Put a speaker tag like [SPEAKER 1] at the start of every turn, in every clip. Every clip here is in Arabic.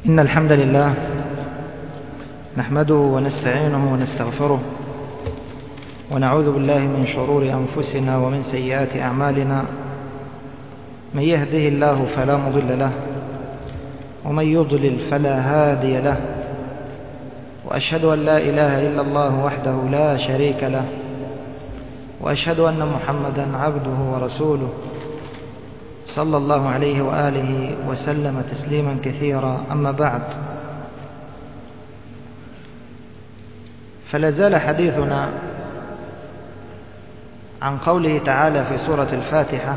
[SPEAKER 1] إن الحمد لله نحمده ونستعينه ونستغفره ونعوذ بالله من شرور أنفسنا ومن سيئات أعمالنا. من يهده الله فلا مضل له ومن يضلل فلا هادي له، وأشهد أن لا إله إلا الله وحده لا شريك له، وأشهد أن محمدا عبده ورسوله صلى الله عليه وآله وسلم تسليما كثيرا. أما بعد، فلازال حديثنا عن قوله تعالى في سورة الفاتحة: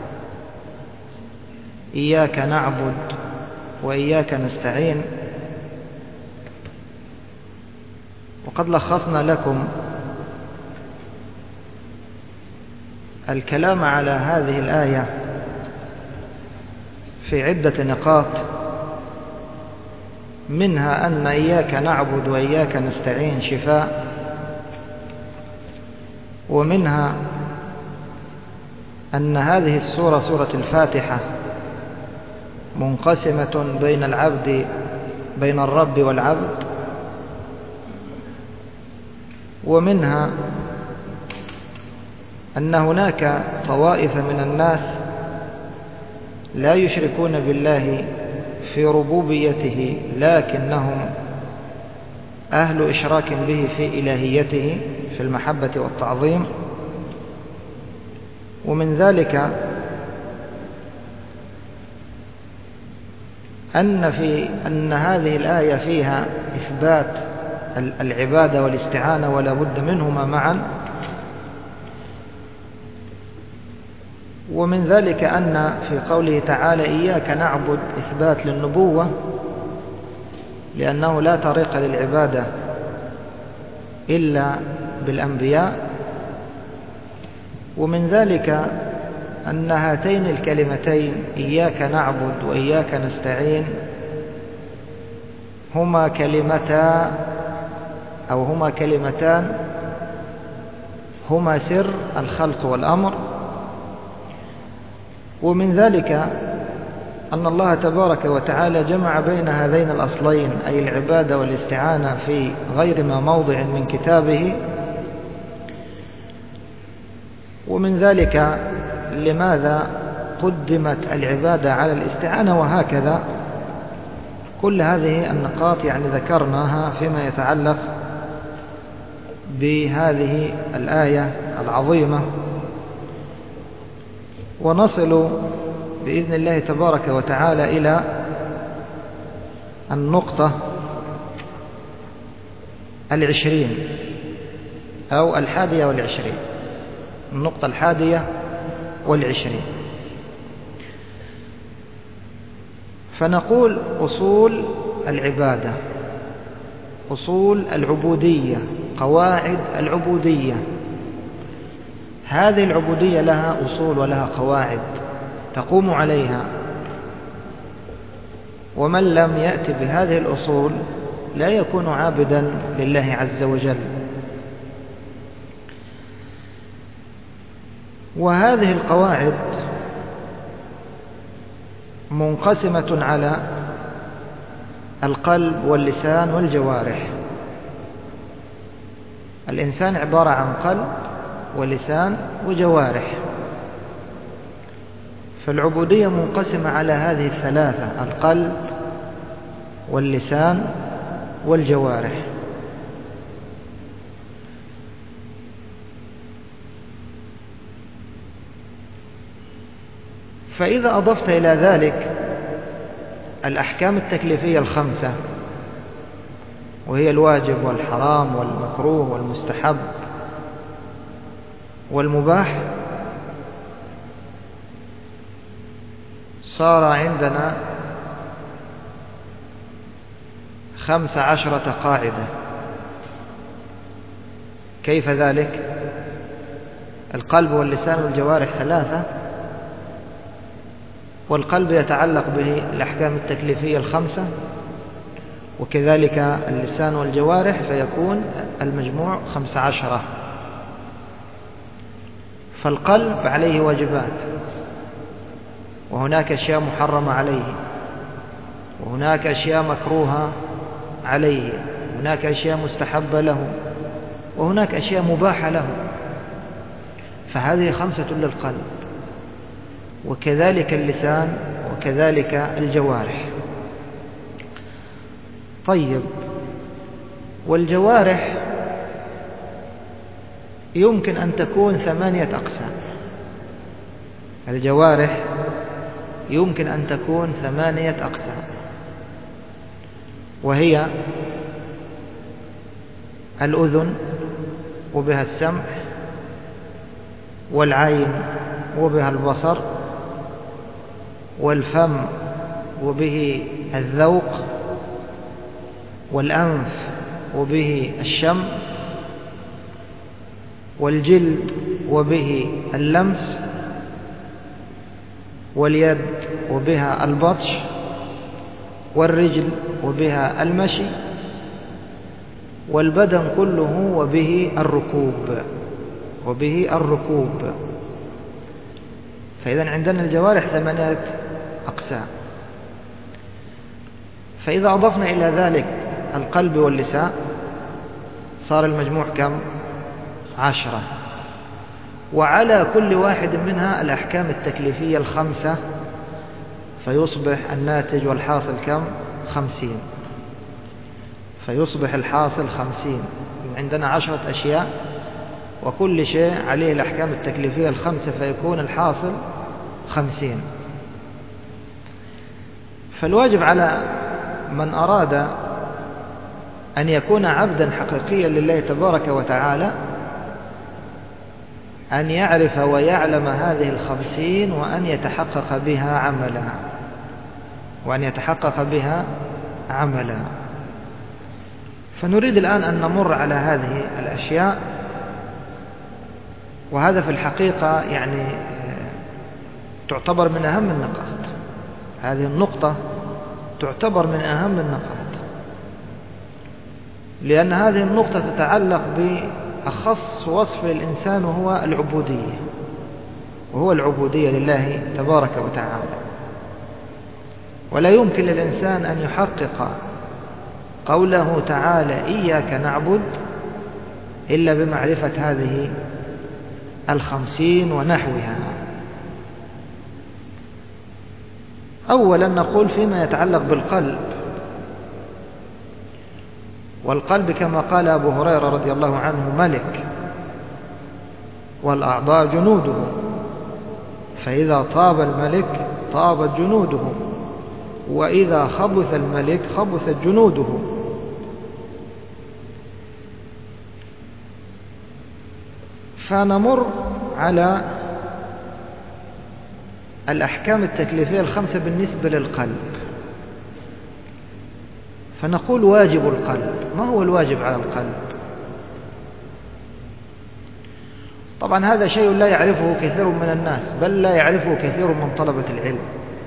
[SPEAKER 1] إياك نعبد وإياك نستعين. وقد لخصنا لكم الكلام على هذه الآية في عدة نقاط، منها أن إياك نعبد وإياك نستعين شفاء، ومنها أن هذه السورة سورة الفاتحة منقسمة بين الرب والعبد، ومنها أن هناك طوائف من الناس لا يشركون بالله في ربوبيته، لكنهم أهل إشراك به في إلهيته في المحبة والتعظيم. ومن ذلك أن هذه الآية فيها إثبات العبادة والاستعانة ولا بد منهما معا. ومن ذلك أن في قوله تعالى إياك نعبد إثبات للنبوة، لأنه لا طريق للعبادة إلا بالأنبياء. ومن ذلك أن هاتين الكلمتين إياك نعبد وإياك نستعين هما كلمتان هما سر الخلق والأمر. ومن ذلك أن الله تبارك وتعالى جمع بين هذين الأصلين، أي العبادة والاستعانة، في غير ما موضع من كتابه. ومن ذلك لماذا قدمت العبادة على الاستعانة، وهكذا. كل هذه النقاط ذكرناها فيما يتعلق بهذه الآية العظيمة، ونصل بإذن الله تبارك وتعالى إلى النقطة 20 أو 21، النقطة 21. فنقول أصول العبادة، أصول العبودية، قواعد العبودية. هذه العبودية لها أصول ولها قواعد تقوم عليها، ومن لم يأتي بهذه الأصول لا يكون عابدا لله عز وجل. وهذه القواعد منقسمة على القلب واللسان والجوارح. الإنسان عبارة عن قلب ولسان وجوارح، فالعبودية منقسمة على هذه الثلاثة: القلب واللسان والجوارح. فإذا أضفت إلى ذلك الأحكام التكليفية الخمسة، وهي الواجب والحرام والمكروه والمستحب والمباح، صار عندنا 15 قاعدة. كيف ذلك؟ القلب واللسان والجوارح 3، والقلب يتعلق به الأحكام التكليفية الخمسة، وكذلك اللسان والجوارح، فيكون المجموع 15. فالقلب عليه واجبات، وهناك أشياء محرمة عليه، وهناك أشياء مكروهة عليه، هناك أشياء مستحبة له، وهناك أشياء مباحة له. فهذه 5 للقلب، وكذلك اللسان، وكذلك الجوارح. طيب، والجوارح يمكن أن تكون 8 أقسام. الجوارح يمكن أن تكون 8 أقسام، وهي الأذن وبها السمع، والعين وبها البصر، والفم وبه الذوق، والأنف وبه الشم، والجلد وبه اللمس، واليد وبها البطش، والرجل وبها المشي، والبدن كله وبه الركوب. فإذا عندنا الجوارح 8 أقسام. فإذا أضفنا إلى ذلك القلب واللسان صار المجموع كم؟ 10. وعلى كل واحد منها الأحكام التكليفية 5، فيصبح الناتج والحاصل كم؟ 50. فيصبح الحاصل 50. عندنا 10 أشياء، وكل شيء عليه الأحكام التكليفية 5، فيكون الحاصل 50. فالواجب على من أراد أن يكون عبدا حقيقيا لله تبارك وتعالى أن يعرف ويعلم هذه 50، وأن يتحقق بها عملا. فنريد الآن أن نمر على هذه الأشياء، وهذا في الحقيقة يعني تعتبر من أهم النقاط. هذه النقطة تعتبر من أهم النقاط، لأن هذه النقطة تتعلق بأخص وصف للإنسان، وهو العبودية لله تبارك وتعالى. ولا يمكن للإنسان أن يحقق قوله تعالى إياك نعبد إلا بمعرفة هذه 50 ونحوها. أولا نقول فيما يتعلق بالقلب. والقلب كما قال أبو هريرة رضي الله عنه ملك، والأعضاء جنوده، فإذا طاب الملك طابت جنوده، وإذا خبث الملك خبثت جنوده. فنمر على الأحكام التكليفية 5 بالنسبة للقلب. فنقول واجب القلب. ما هو الواجب على القلب؟ طبعا هذا شيء لا يعرفه كثير من الناس، بل لا يعرفه كثير من طلبة العلم،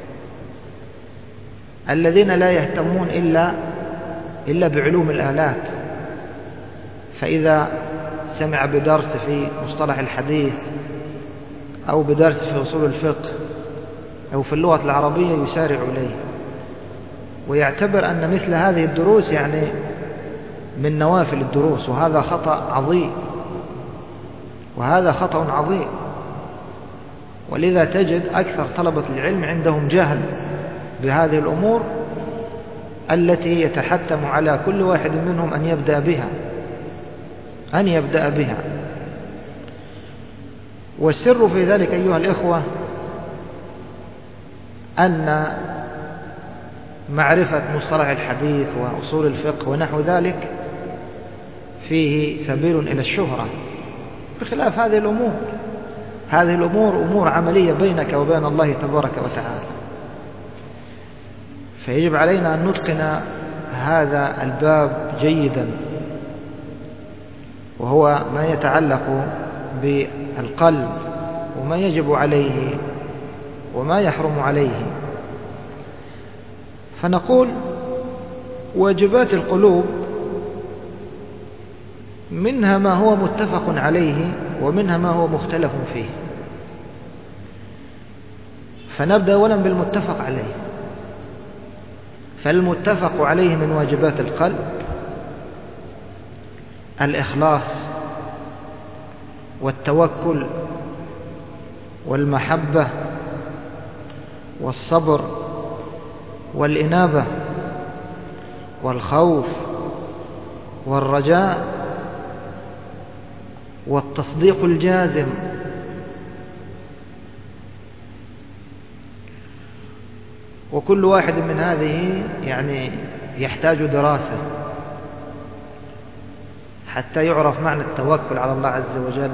[SPEAKER 1] الذين لا يهتمون إلا بعلوم الآلات. فإذا سمع بدرس في مصطلح الحديث، أو بدرس في أصول الفقه، أو في اللغة العربية، يسارع إليه ويعتبر أن مثل هذه الدروس يعني من نوافل الدروس، وهذا خطأ عظيم. ولذا تجد أكثر طلبة العلم عندهم جهل بهذه الأمور التي يتحتم على كل واحد منهم أن يبدأ بها. والسر في ذلك أيها الإخوة أن معرفة مصطلح الحديث وأصول الفقه ونحو ذلك فيه سبيل إلى الشهرة، بخلاف هذه الأمور. هذه الأمور أمور عملية بينك وبين الله تبارك وتعالى. فيجب علينا أن نتقن هذا الباب جيدا، وهو ما يتعلق بالقلب، وما يجب عليه وما يحرم عليه. فنقول واجبات القلوب منها ما هو متفق عليه، ومنها ما هو مختلف فيه. فنبدأ أولا بالمتفق عليه. فالمتفق عليه من واجبات القلب الإخلاص والتوكل والمحبة والصبر والإنابة والخوف والرجاء والتصديق الجازم. وكل واحد من هذه يعني يحتاج دراسة حتى يعرف معنى التوكل على الله عز وجل،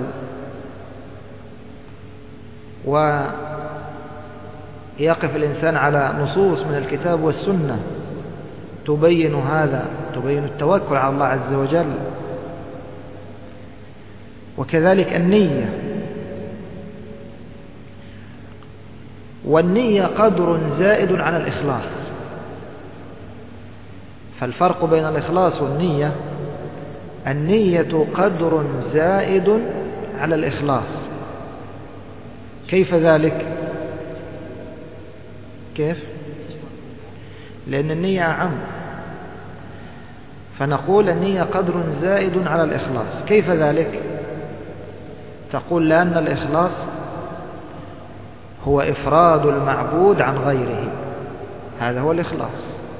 [SPEAKER 1] ويقف الإنسان على نصوص من الكتاب والسنة تبين هذا، تبين التوكل على الله عز وجل. وكذلك النية، والنية قدر زائد عن الإخلاص. فالفرق بين الإخلاص والنية: النية قدر زائد على الإخلاص. كيف ذلك؟ كيف؟ لأن النية أعم، فنقول النية قدر زائد على الإخلاص. كيف ذلك؟ تقول لأن الإخلاص هو إفراد المعبود عن غيره، هذا هو الإخلاص.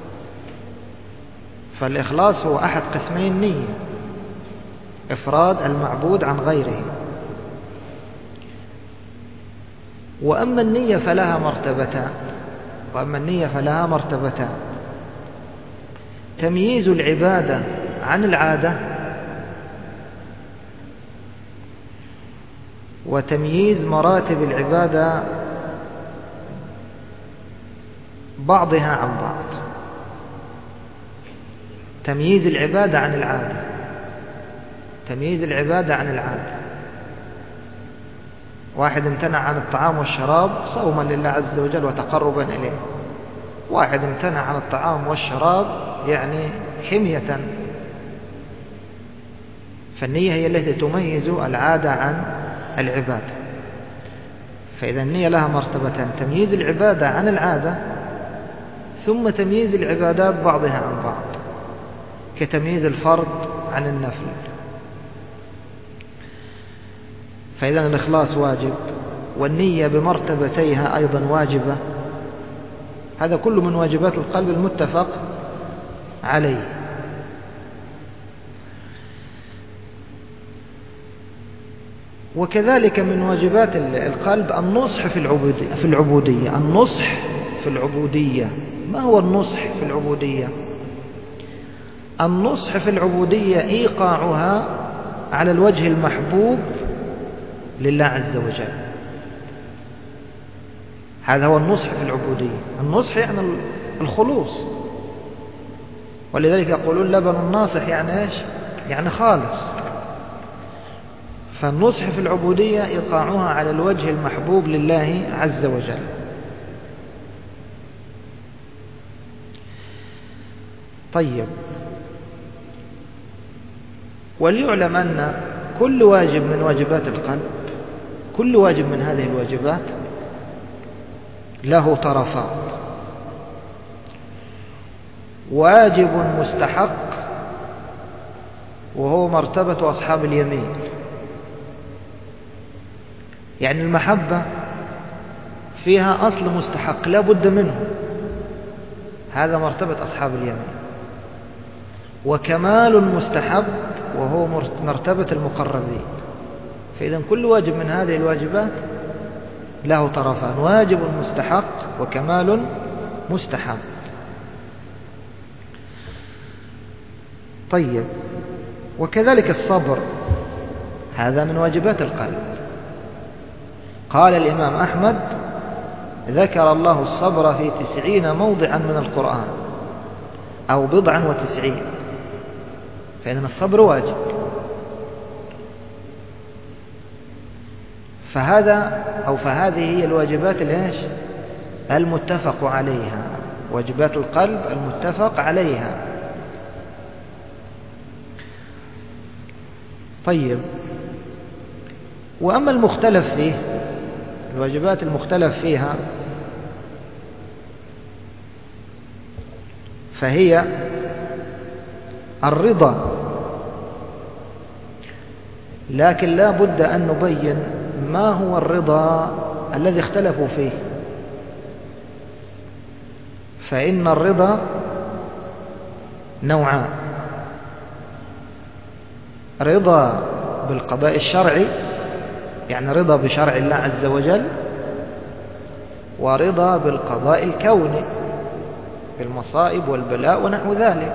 [SPEAKER 1] فالإخلاص هو أحد قسمي النية، إفراد المعبود عن غيره. وأما النية فلها مرتبتان: تمييز العبادة عن العادة، وتمييز مراتب العبادة بعضها عن بعض. تمييز العبادة عن العادة، تمييز العبادة عن العادة. واحد امتنع عن الطعام والشراب صوما لله عز وجل وتقربا إليه، واحد امتنع عن الطعام والشراب يعني حمية. فالنية هي التي تميز العادة عن العبادة. فإذا النية لها مرتبتان: تمييز العبادة عن العادة، ثم تمييز العبادات بعضها عن بعض، كتمييز الفرض عن النفل. فإذا الإخلاص واجب، والنية بمرتبتيها أيضا واجبة. هذا كله من واجبات القلب المتفق عليه. وكذلك من واجبات القلب النصح في العبودية. النصح في العبودية. ما هو النصح في العبودية؟ النصح في العبودية إيقاعها على الوجه المحبوب لله عز وجل. هذا هو النصح في العبودية. النصح يعني الخلوص، ولذلك يقولون لبن الناصح يعني إيش؟ يعني خالص. فالنصح في العبودية إيقاعها على الوجه المحبوب لله عز وجل. طيب، وليعلم أن كل واجب من واجبات القلب، كل واجب من هذه الواجبات له طرفان: واجب مستحق وهو مرتبة أصحاب اليمين. يعني المحبة فيها أصل مستحق لا بد منه، هذا مرتبة أصحاب اليمين. وكمال مستحب وهو مرتبة المقربين. فإذا كل واجب من هذه الواجبات له طرفان: واجب مستحق وكمال مستحب. طيب، وكذلك الصبر، هذا من واجبات القلب. قال الإمام أحمد: ذكر الله الصبر في 90 موضعا من القرآن، أو 90. فإن الصبر واجب. فهذه هي الواجبات المتفق عليها، واجبات القلب المتفق عليها. طيب، وأما المختلف فيه، الواجبات المختلف فيها، فهي الرضا، لكن لا بد أن نبين ما هو الرضا الذي اختلفوا فيه. فإن الرضا نوعان: رضا بالقضاء الشرعي، يعني رضا بشرع الله عز وجل، ورضا بالقضاء الكوني بالمصائب والبلاء ونحو ذلك.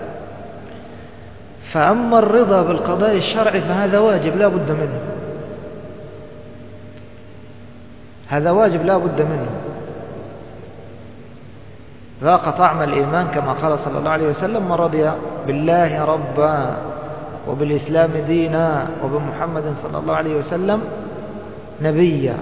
[SPEAKER 1] فأما الرضا بالقضاء الشرعي فهذا واجب لا بد منه، هذا واجب لا بد منه. ذاق طعم الإيمان كما قال صلى الله عليه وسلم: من رضي بالله ربا وبالإسلام دينا وبمحمد صلى الله عليه وسلم نبيا.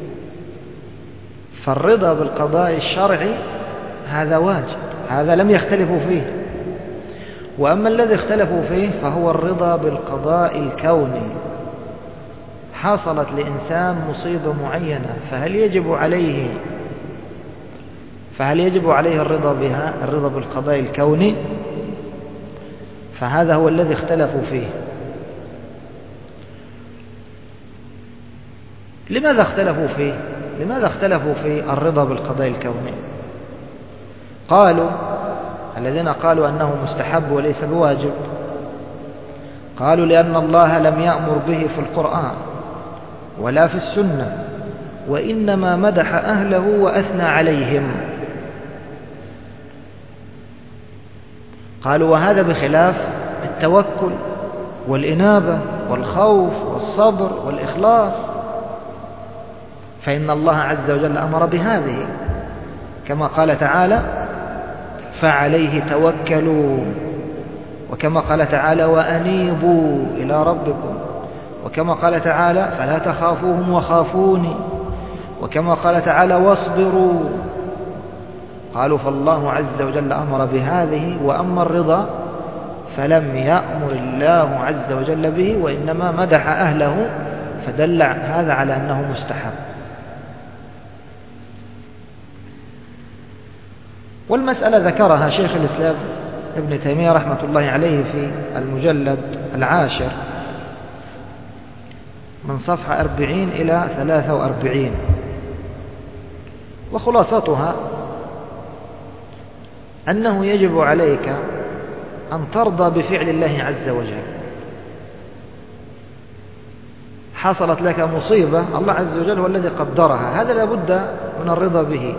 [SPEAKER 1] فالرضا بالقضاء الشرعي هذا واجب، هذا لم يختلفوا فيه. وأما الذي اختلفوا فيه فهو الرضا بالقضاء الكوني. حصلت لإنسان مصيبة معينة، فهل يجب عليه الرضا بها، الرضا بالقضاء الكوني؟ فهذا هو الذي اختلفوا فيه. لماذا اختلفوا فيه؟ لماذا اختلفوا في الرضا بالقضاء الكوني؟ قالوا الذين قالوا أنه مستحب وليس بواجب، قالوا لأن الله لم يأمر به في القرآن ولا في السنة، وإنما مدح أهله وأثنى عليهم. قالوا وهذا بخلاف التوكل والإنابة والخوف والصبر والإخلاص، فإن الله عز وجل أمر بهذه، كما قال تعالى: فعليه توكلوا، وكما قال تعالى: وأنيبوا إلى ربكم، وكما قال تعالى: فلا تخافوهم وخافوني، وكما قال تعالى: واصبروا. قالوا فالله عز وجل أمر بهذه. وأما الرضا فلم يأمر الله عز وجل به، وإنما مدح أهله، فدل هذا على أنه مستحب. والمسألة ذكرها شيخ الإسلام ابن تيمية رحمة الله عليه في المجلد 10 من صفحة 40 إلى 43، وخلاصتها أنه يجب عليك أن ترضى بفعل الله عز وجل. حصلت لك مصيبة، الله عز وجل هو الذي قدرها، هذا لا بد من الرضا به.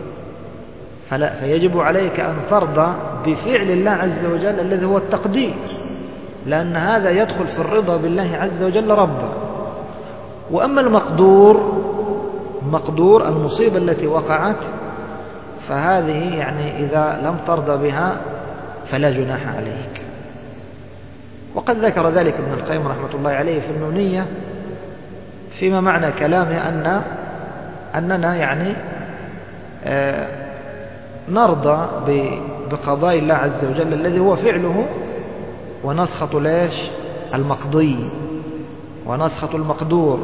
[SPEAKER 1] فيجب عليك أن ترضى بفعل الله عز وجل الذي هو التقدير، لأن هذا يدخل في الرضا بالله عز وجل ربا. وأما مقدور المصيبة التي وقعت، فهذه يعني إذا لم ترضى بها فلا جناح عليك. وقد ذكر ذلك ابن القيم رحمة الله عليه في النونية، فيما معنى كلامه أننا يعني نرضى بقضاء الله عز وجل الذي هو فعله، ونسخط ليش المقضي ونسخط المقدور.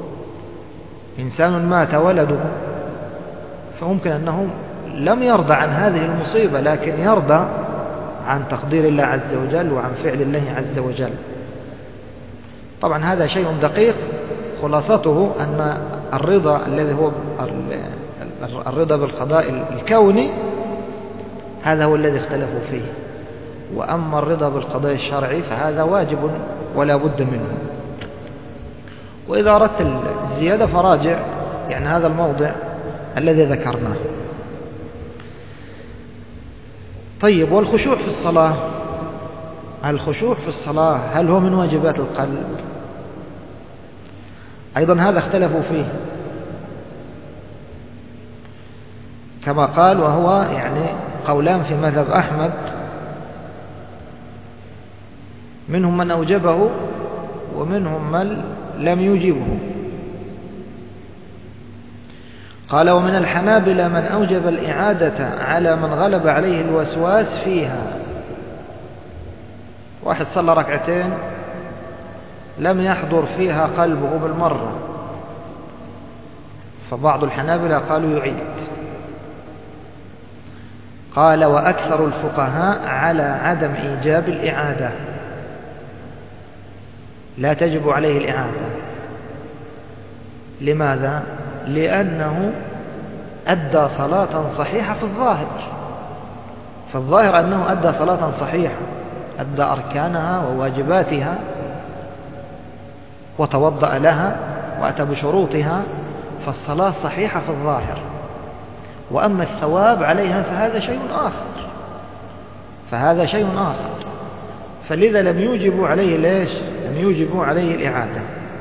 [SPEAKER 1] إنسان مات ولده، فممكن أنه لم يرضى عن هذه المصيبة، لكن يرضى عن تقدير الله عز وجل وعن فعل الله عز وجل. طبعا هذا شيء دقيق، خلاصته أن الرضا الذي هو الرضا بالقضاء الكوني هذا هو الذي اختلفوا فيه. وأما الرضا بالقضاء الشرعي فهذا واجب ولا بد منه. وإذا أردت الزيادة فراجع يعني هذا الموضع الذي ذكرناه. طيب، والخشوع في الصلاة، الخشوع في الصلاة هل هو من واجبات القلب؟ أيضا هذا اختلفوا فيه، كما قال، وهو يعني قولان في مذهب أحمد، منهم من أوجبه ومنهم من لم يوجبه. قال: ومن الحنابلة من أوجب الإعادة على من غلب عليه الوسواس فيها. واحد صلى ركعتين لم يحضر فيها قلبه بالمرة، فبعض الحنابلة قالوا يعيد. قال: وأكثر الفقهاء على عدم إيجاب الإعادة، لا تجب عليه الإعادة. لماذا؟ لأنه أدى صلاة صحيحة في الظاهر، فالظاهر أنه أدى صلاة صحيحة، أدى أركانها وواجباتها وتوضأ لها وأتى بشروطها، فالصلاة صحيحة في الظاهر. وأما الثواب عليها فهذا شيء آخر، فلذا لم يوجبوا عليه ليش؟ لم يوجبوا عليه الإعادة.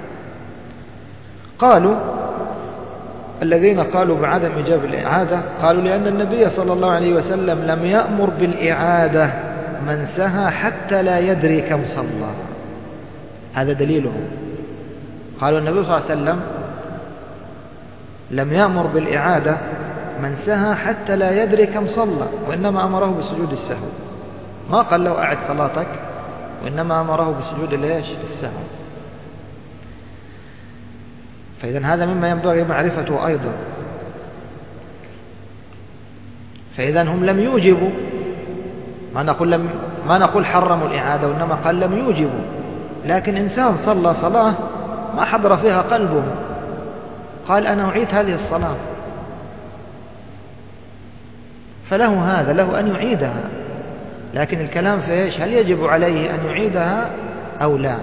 [SPEAKER 1] قالوا الذين قالوا بعدم إيجاب الإعادة، قالوا لأن النبي صلى الله عليه وسلم لم يأمر بالإعادة من سهى حتى لا يدري كم صلى. هذا دليلهم. قالوا النبي صلى الله عليه وسلم لم يأمر بالإعادة من سهى حتى لا يدري كم صلى، وإنما أمره بسجود السهو. ما قال له أعد صلاتك، وإنما أمره بسجود السهو. فإذا هذا مما ينبغي معرفته أيضا. فإذا هم لم يوجبوا، ما نقول حرموا الإعادة، وإنما قال لم يوجبوا. لكن إنسان صلى صلاة ما حضر فيها قلبه، قال أنا أعيد هذه الصلاة، فله هذا، له أن يعيدها. لكن الكلام في إيش؟ هل يجب عليه أن يعيدها أو لا؟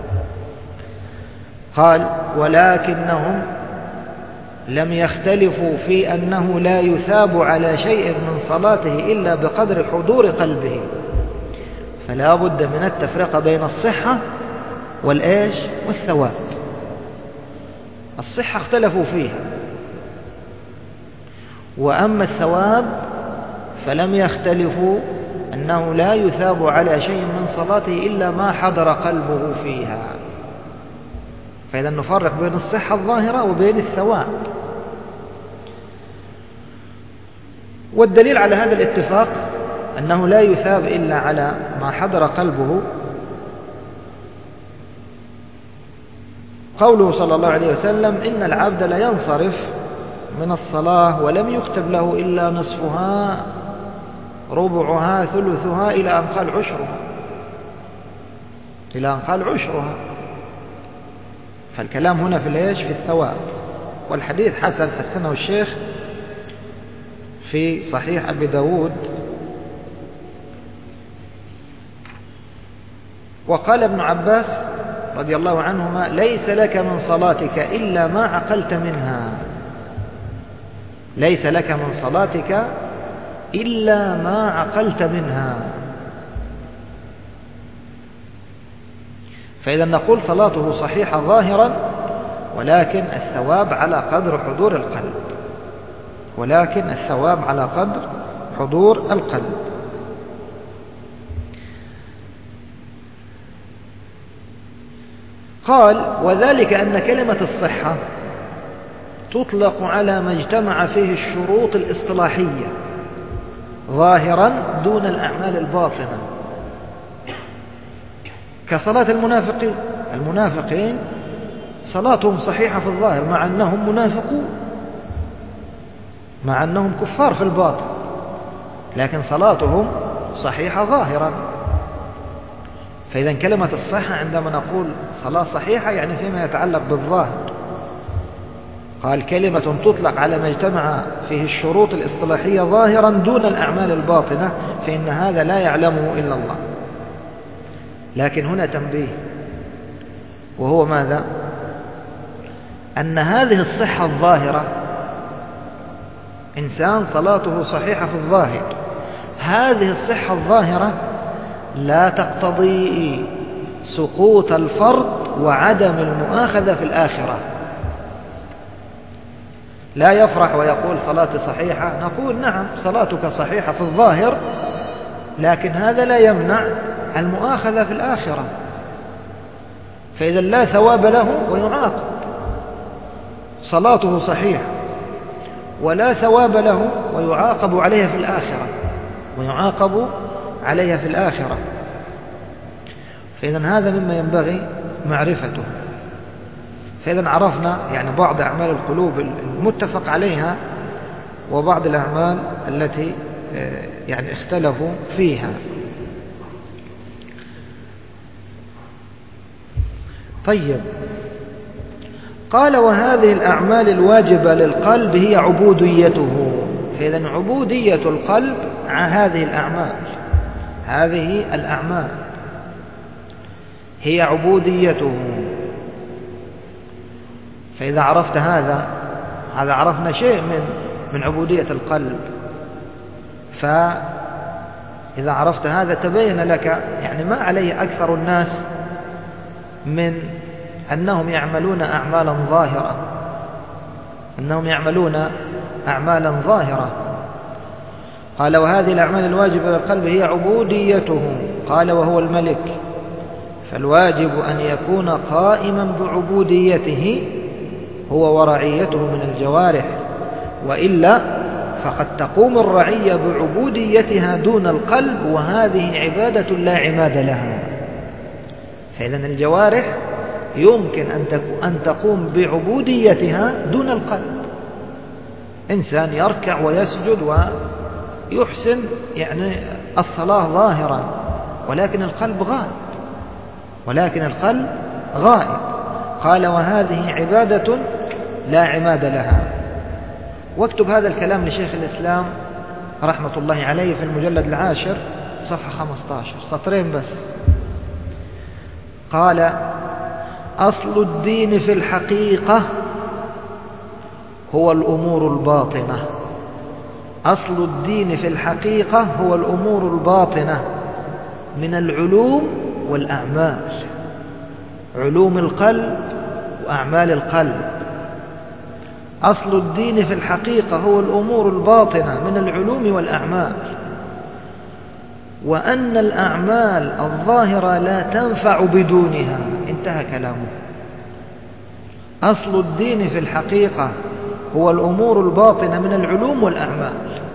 [SPEAKER 1] قال: ولكنهم لم يختلفوا في أنه لا يثاب على شيء من صلاته إلا بقدر حضور قلبه، فلا بد من التفرقة بين الصحة والثواب. الصحة اختلفوا فيها، وأما الثواب فلم يختلفوا أنه لا يثاب على شيء من صلاته إلا ما حضر قلبه فيها. فإذا نفرق بين الصحة الظاهرة وبين الثواب. والدليل على هذا الاتفاق أنه لا يثاب إلا على ما حضر قلبه قوله صلى الله عليه وسلم: إن العبد لا ينصرف من الصلاة ولم يكتب له إلا نصفها ربعها ثلثها إلى أن قال عشرها. فالكلام هنا في الثواب. والحديث حسنه الشيخ في صحيح أبي داود. وقال ابن عباس رضي الله عنهما: ليس لك من صلاتك إلا ما عقلت منها. ليس لك من صلاتك إلا ما عقلت منها. فإذا نقول صلاته صحيحة ظاهرا، ولكن الثواب على قدر حضور القلب. قال: وذلك أن كلمة الصحة تطلق على ما اجتمع فيه الشروط الاصطلاحية ظاهرا دون الأعمال الباطنة، كصلاة المنافقين صلاتهم صحيحة في الظاهر مع أنهم منافقون، مع أنهم كفار في الباطن، لكن صلاتهم صحيحة ظاهرا. فإذا كلمة الصحة عندما نقول صلاة صحيحة يعني فيما يتعلق بالظاهر. قال: كلمة تطلق على ما اجتمع فيه الشروط الاصطلاحية ظاهرا دون الأعمال الباطنة، فإن هذا لا يعلمه إلا الله. لكن هنا تنبيه، وهو ماذا؟ أن هذه الصحة الظاهرة، إنسان صلاته صحيحة في الظاهر، هذه الصحة الظاهرة لا تقتضي سقوط الفرض وعدم المؤاخذة في الآخرة. لا يفرح ويقول صلاتي صحيحة، نقول نعم صلاتك صحيحة في الظاهر، لكن هذا لا يمنع المؤاخذة في الآخرة. فإذا لا ثواب له ويعاقب، صلاته صحيحة ولا ثواب له ويعاقب عليها في الآخرة. فإذا هذا مما ينبغي معرفته. فإذا عرفنا يعني بعض أعمال القلوب المتفق عليها، وبعض الأعمال التي يعني اختلفوا فيها. طيب، قال وهذه الأعمال الواجبة للقلب هي عبوديته. فإذا عبودية القلب عن هذه الأعمال هي عبوديته. فإذا عرفت هذا عرفنا شيء من عبودية القلب. فإذا عرفت هذا تبين لك يعني ما عليه أكثر الناس من أنهم يعملون أعمالا ظاهرة. قال وهذه الأعمال الواجبة للقلب هي عبوديته. قال وهو الملك، فالواجب أن يكون قائما بعبوديته هو ورعيته من الجوارح، وإلا فقد تقوم الرعية بعبوديتها دون القلب، وهذه عبادة لا عماد لها. فإذا الجوارح يمكن أن تقوم بعبوديتها دون القلب. إنسان يركع ويسجد ويحسن يعني الصلاة ظاهرا، ولكن القلب غائب. قال وهذه عبادة لا عماد لها. واكتب هذا الكلام لشيخ الإسلام رحمة الله عليه في المجلد 10 صفحة 15 سطرين بس. قال أصل الدين في الحقيقة هو الأمور الباطنة. أصل الدين في الحقيقة هو الأمور الباطنة من العلوم والأعمال، علوم القلب وأعمال القلب. أصل الدين في الحقيقة هو الأمور الباطنة من العلوم والأعمال، وأن الأعمال الظاهرة لا تنفع بدونها. انتهى كلامه. أصل الدين في الحقيقة هو الأمور الباطنة من العلوم والأعمال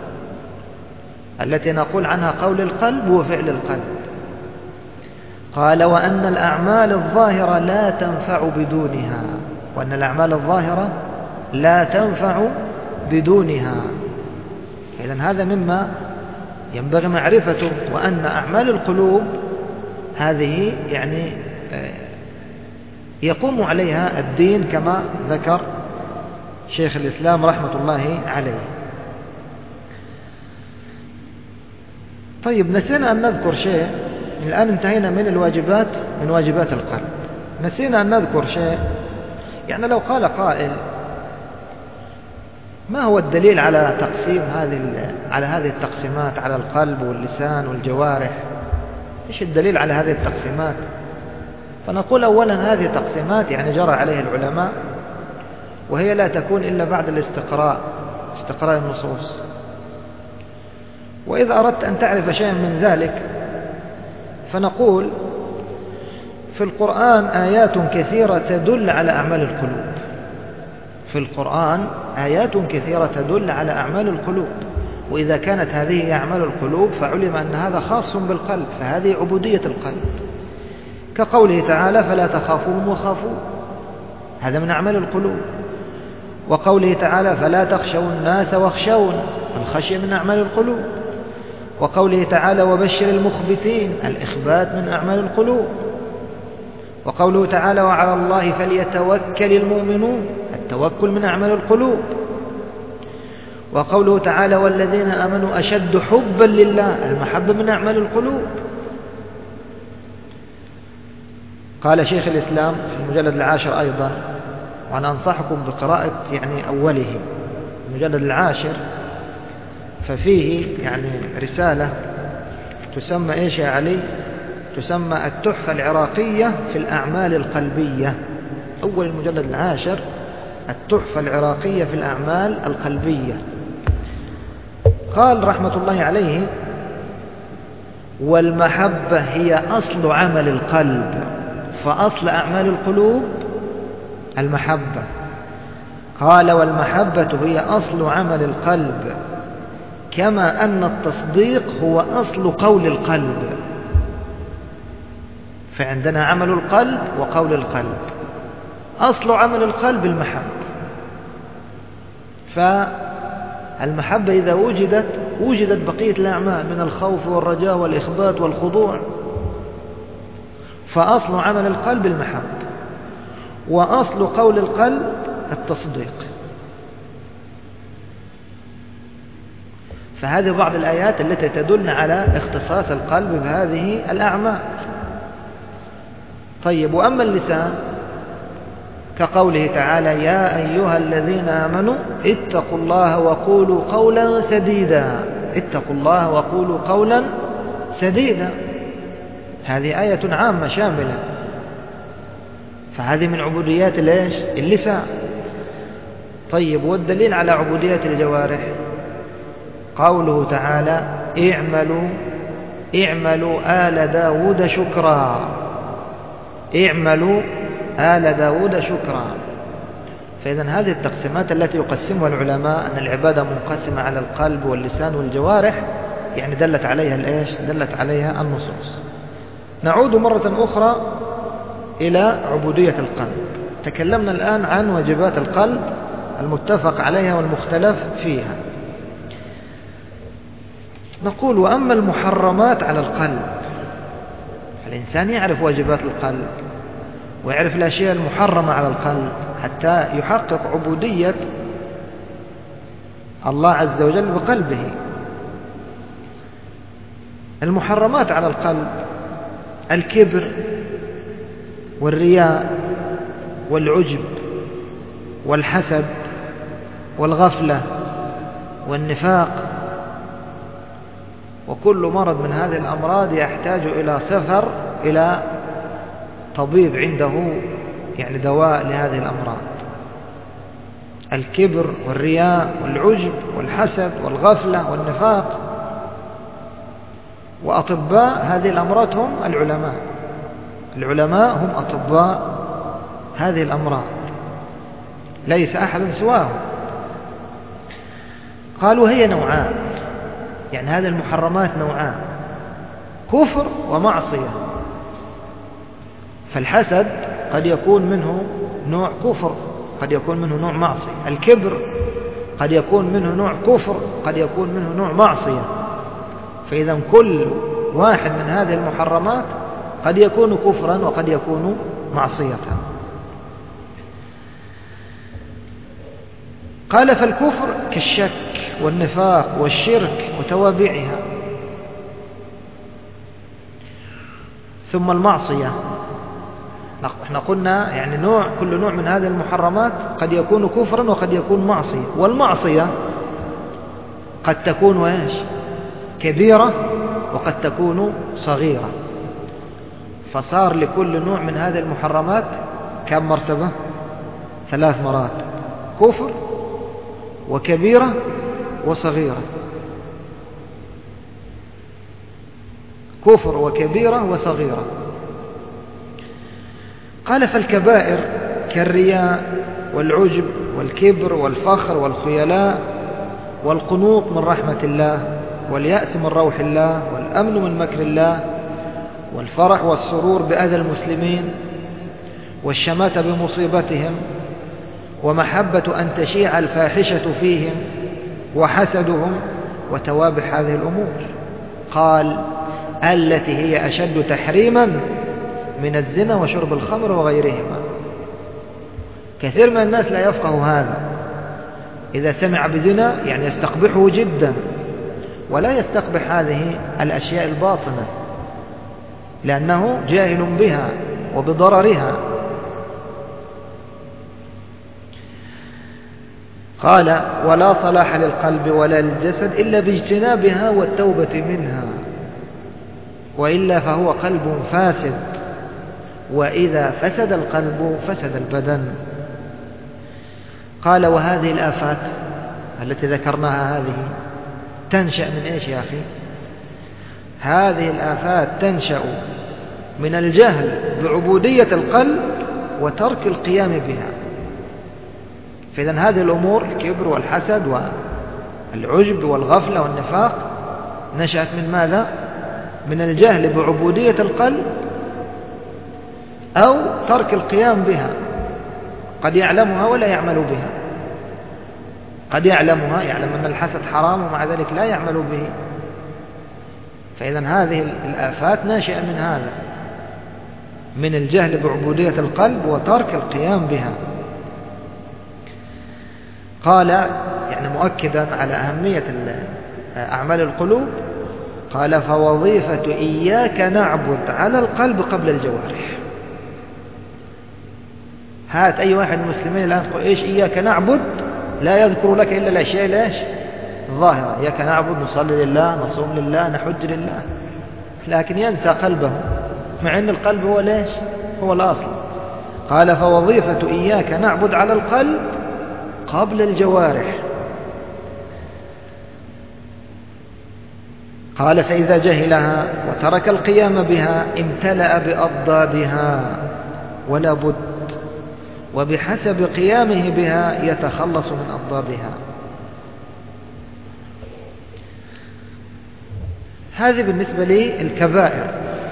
[SPEAKER 1] التي نقول عنها قول القلب وفعل القلب. قال وأن الأعمال الظاهرة لا تنفع بدونها، وأن الأعمال الظاهرة لا تنفع بدونها. إذن هذا مما ينبغي معرفته، وأن أعمال القلوب هذه يعني يقوم عليها الدين كما ذكر شيخ الإسلام رحمة الله عليه. طيب، نسينا أن نذكر شيء. الآن انتهينا من واجبات القلب. نسينا أن نذكر شيء. يعني لو قال قائل ما هو الدليل على تقسيم على هذه التقسيمات، على القلب واللسان والجوارح؟ إيش الدليل على هذه التقسيمات؟ فنقول أولا هذه التقسيمات يعني جرى عليها العلماء، وهي لا تكون إلا بعد استقراء النصوص. وإذا أردت أن تعرف شيئا من ذلك فنقول في القرآن آيات كثيرة تدل على أعمال القلوب. في القرآن آيات كثيرة تدل على أعمال القلوب، وإذا كانت هذه أعمال القلوب فعلم أن هذا خاص بالقلب، فهذه عبودية القلب. كقوله تعالى فلا تخافوهم وخافون، هذا من أعمال القلوب. وقوله تعالى فلا تخشوا الناس واخشون، الخشية من أعمال القلوب. وقوله تعالى وبشر المخبتين، الإخبات من أعمال القلوب. وقوله تعالى وعلى الله فليتوكل المؤمنون، التوكل من أعمال القلوب. وقوله تعالى والذين آمنوا أشد حبا لله، المحبة من أعمال القلوب. قال شيخ الإسلام في المجلد 10 أيضا، وأنا أنصحكم بقراءة يعني أوله المجلد 10، ففيه يعني رسالة تسمى إيش يا علي؟ تسمى التحفة العراقية في الأعمال القلبية. أول المجلد 10 التحفة العراقية في الأعمال القلبية. قال رحمة الله عليه والمحبة هي أصل عمل القلب، فأصل أعمال القلوب المحبة. قال والمحبة هي أصل عمل القلب، كما أن التصديق هو أصل قول القلب. فعندنا عمل القلب وقول القلب، أصل عمل القلب المحبة. فالمحبة إذا وجدت وجدت بقية الأعمال من الخوف والرجاء والإخبات والخضوع، فأصل عمل القلب المحبة، وأصل قول القلب التصديق. فهذه بعض الآيات التي تدل على اختصاص القلب بهذه الأعمال. طيب، وأما اللسان كقوله تعالى: يا أيها الذين آمنوا اتقوا الله وقولوا قولا سديدا. اتقوا الله وقولوا قولا سديدا، هذه آية عامة شاملة، فهذه من عبوديات اللسان. طيب، والدليل على عبودية الجوارح قوله تعالى: اعملوا آل داود شكرا. اعملوا آل داود شكرا. فإذا هذه التقسيمات التي يقسمها العلماء أن العبادة منقسمة على القلب واللسان والجوارح، يعني دلت عليها النصوص. نعود مرة أخرى إلى عبودية القلب. تكلمنا الآن عن واجبات القلب المتفق عليها والمختلف فيها. نقول: وأما المحرمات على القلب، الإنسان يعرف واجبات القلب ويعرف الأشياء المحرمة على القلب حتى يحقق عبودية الله عز وجل بقلبه. المحرمات على القلب: الكبر والرياء والعجب والحسد والغفلة والنفاق، وكل مرض من هذه الأمراض يحتاج إلى سفر إلى طبيب عنده يعني دواء لهذه الأمراض. الكبر والرياء والعجب والحسد والغفلة والنفاق، وأطباء هذه الأمراض هم العلماء. العلماء هم أطباء هذه الأمراض، ليس أحد سواهم. قالوا: هي نوعان، يعني هذه المحرمات نوعان: كفر ومعصية. فالحسد قد يكون منه نوع كفر، قد يكون منه نوع معصية. الكبر قد يكون منه نوع كفر، قد يكون منه نوع معصية. فإذا كل واحد من هذه المحرمات قد يكون كفرا وقد يكون معصية. قال: فالكفر كالشك والنفاق والشرك وتوابعها. ثم المعصية، احنا قلنا يعني كل نوع من هذه المحرمات قد يكون كفرا وقد يكون معصية، والمعصية قد تكون كبيرة وقد تكون صغيرة. فصار لكل نوع من هذه المحرمات كم مرتبة؟ 3 مراتب: كفر وكبيرة وصغيرة. كفر وكبيرة وصغيرة. قال: فالكبائر كالرياء والعجب والكبر والفخر والخيلاء والقنوط من رحمة الله واليأس من روح الله والأمن من مكر الله والفرح والسرور بأذى المسلمين والشماتة بمصيبتهم ومحبة أن تشيع الفاحشة فيهم وحسدهم وتوابع هذه الأمور. قال: التي هي أشد تحريما من الزنا وشرب الخمر وغيرهما. كثير من الناس لا يفقه هذا، إذا سمع بزنا يعني يستقبحه جدا، ولا يستقبح هذه الأشياء الباطنة لأنه جاهل بها وبضررها. قال: ولا صلاح للقلب ولا للجسد إلا باجتنابها والتوبة منها، وإلا فهو قلب فاسد، وإذا فسد القلب فسد البدن. قال: وهذه الآفات التي ذكرناها هذه تنشأ من إيش يا أخي؟ هذه الآفات تنشأ من الجهل بعبودية القلب وترك القيام بها. فإذن هذه الأمور الكبر والحسد والعجب والغفلة والنفاق نشأت من ماذا؟ من الجهل بعبودية القلب أو ترك القيام بها، قد يعلمها ولا يعمل بها. قد يعلمها، يعلم أن الحسد حرام ومع ذلك لا يعمل به. فإذا هذه الآفات ناشئة من هذا، من الجهل بعبودية القلب وترك القيام بها. قال يعني مؤكدا على أهمية أعمال القلوب، قال فوظيفة إياك نعبد على القلب قبل الجوارح. هات أي واحد من المسلمين الآن تقول إيش إياك نعبد، لا يذكر لك إلا الأشياء ليش الظاهرة. إياك نعبد، نصلي لله، نصوم لله، نحج لله، لكن ينسى قلبه، مع أن القلب هو ليش هو الأصل. قال فوظيفة إياك نعبد على القلب قبل الجوارح. قال فإذا جهلها وترك القيام بها امتلأ بأضدادها ولا بد، وبحسب قيامه بها يتخلص من أضدادها. هذه بالنسبة لي الكبائر.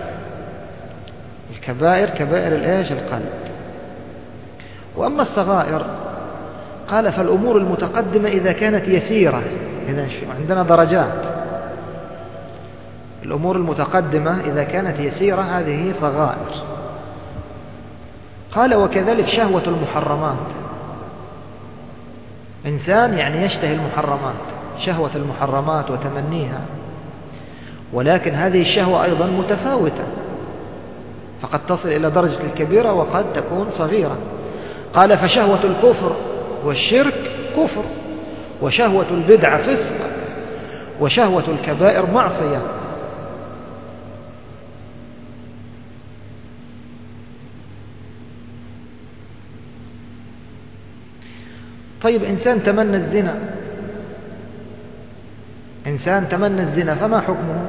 [SPEAKER 1] الكبائر كبائر الإيش القلب. وأما الصغائر قال فالأمور المتقدمة إذا كانت يسيرة، إذا عندنا درجات. الأمور المتقدمة إذا كانت يسيرة هذه صغائر. قال وكذلك شهوة المحرمات. إنسان يعني يشتهي المحرمات، شهوة المحرمات وتمنيها، ولكن هذه الشهوة أيضا متفاوتة، فقد تصل إلى درجة الكبيرة وقد تكون صغيرة. قال فشهوة الكفر والشرك كفر، وشهوة البدعة فسق، وشهوة الكبائر معصية. طيب إنسان تمنى الزنا، إنسان تمنى الزنا فما حكمه؟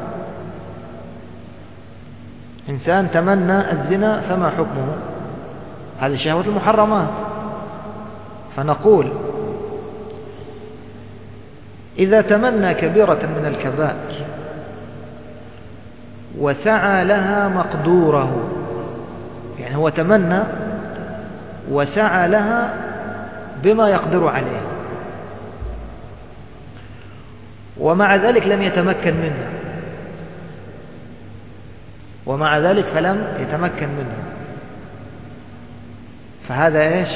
[SPEAKER 1] إنسان تمنى الزنا فما حكمه؟ هذه شهوة المحرمات. فنقول إذا تمنى كبيرة من الكبائر وسعى لها مقدوره، يعني هو تمنى وسعى لها بما يقدر عليه، ومع ذلك لم يتمكن منها، ومع ذلك فلم يتمكن منها، فهذا إيش؟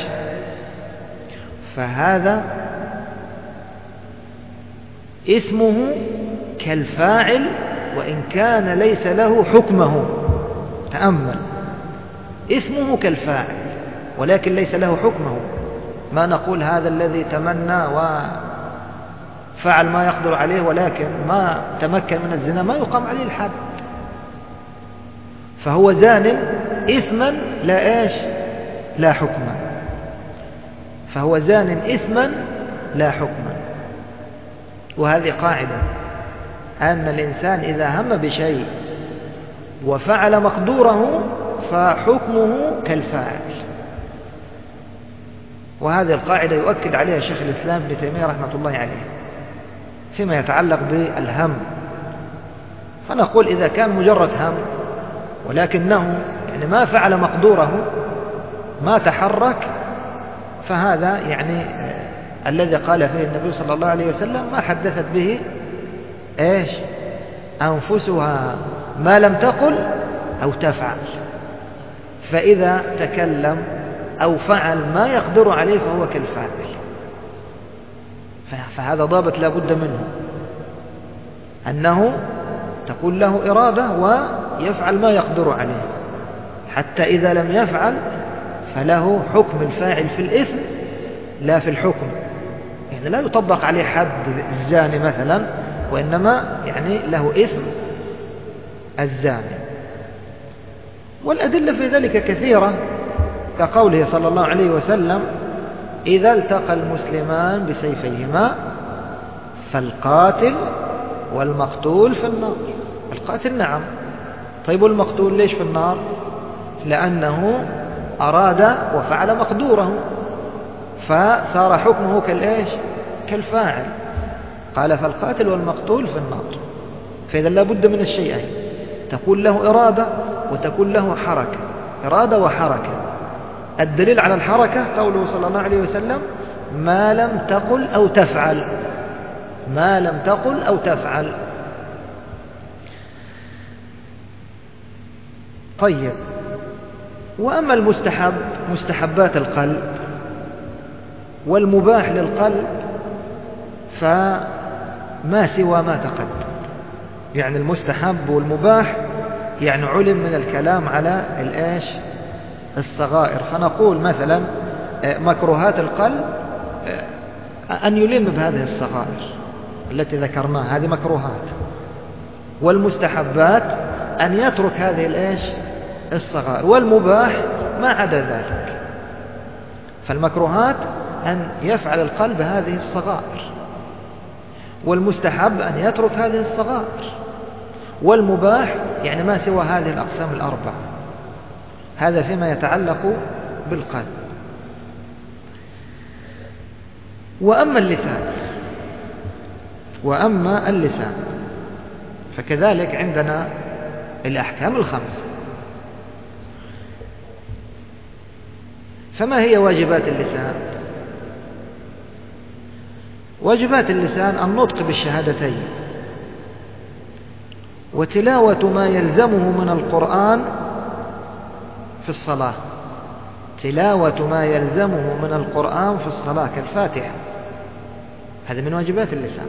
[SPEAKER 1] فهذا اسمه كالفاعل وإن كان ليس له حكمه. تأمل، اسمه كالفاعل ولكن ليس له حكمه. ما نقول هذا الذي تمنى وفعل ما يقدر عليه ولكن ما تمكن من الزنا ما يقام عليه الحد، فهو زان إثما لا إيش؟ لا حكما. فهو زان إثما لا حكما. وهذه قاعدة، أن الإنسان إذا هم بشيء وفعل مقدوره فحكمه كالفاعل. وهذه القاعدة يؤكد عليها شيخ الإسلام ابن تيمية رحمة الله عليه فيما يتعلق بالهم. فنقول إذا كان مجرد هم ولكنه يعني ما فعل مقدوره، ما تحرك، فهذا يعني الذي قال فيه النبي صلى الله عليه وسلم ما حدثت به إيش؟ أنفسها ما لم تقل أو تفعل. فإذا تكلم أو فعل ما يقدر عليه فهو كالفاعل. فهذا ضابط لا بد منه، أنه تكون له إرادة ويفعل ما يقدر عليه، حتى إذا لم يفعل فله حكم الفاعل في الإثم لا في الحكم. يعني لا يطبق عليه حد الزاني مثلا، وإنما يعني له إثم الزاني. والأدلة في ذلك كثيرة، كقوله صلى الله عليه وسلم إذا التقى المسلمان بسيفيهما فالقاتل والمقتول في النار. القاتل نعم، طيب والمقتول ليش في النار؟ لأنه أراد وفعل مقدوره، فصار حكمه كالإيش؟ كالفاعل. قال فالقاتل والمقتول في النار. فإذا لا بد من الشيئين، تكون له إرادة وتكون له حركة، إرادة وحركة. الدليل على الحركة قوله صلى الله عليه وسلم ما لم تقل أو تفعل، ما لم تقل أو تفعل. طيب، وأما المستحب، مستحبات القلب والمباح للقلب، فما سوى ما تقدم. يعني المستحب والمباح يعني علم من الكلام على الإيش؟ الصغائر. فنقول مثلا مكروهات القلب أن يلم بهذه الصغائر التي ذكرناها، هذه مكروهات. والمستحبات أن يترك هذه الإيش؟ الصغائر. والمباح ما عدا ذلك. فالمكروهات أن يفعل القلب هذه الصغائر، والمستحب أن يترك هذه الصغائر، والمباح يعني ما سوى هذه الأقسام الأربعة. هذا فيما يتعلق بالقلب. وأما اللسان فكذلك عندنا الأحكام الخمس. فما هي واجبات اللسان؟ واجبات اللسان النطق بالشهادتين، وتلاوة ما يلزمه من القرآن في الصلاة، تلاوة ما يلزمه من القرآن في الصلاة كالفاتحة، هذا من واجبات اللسان.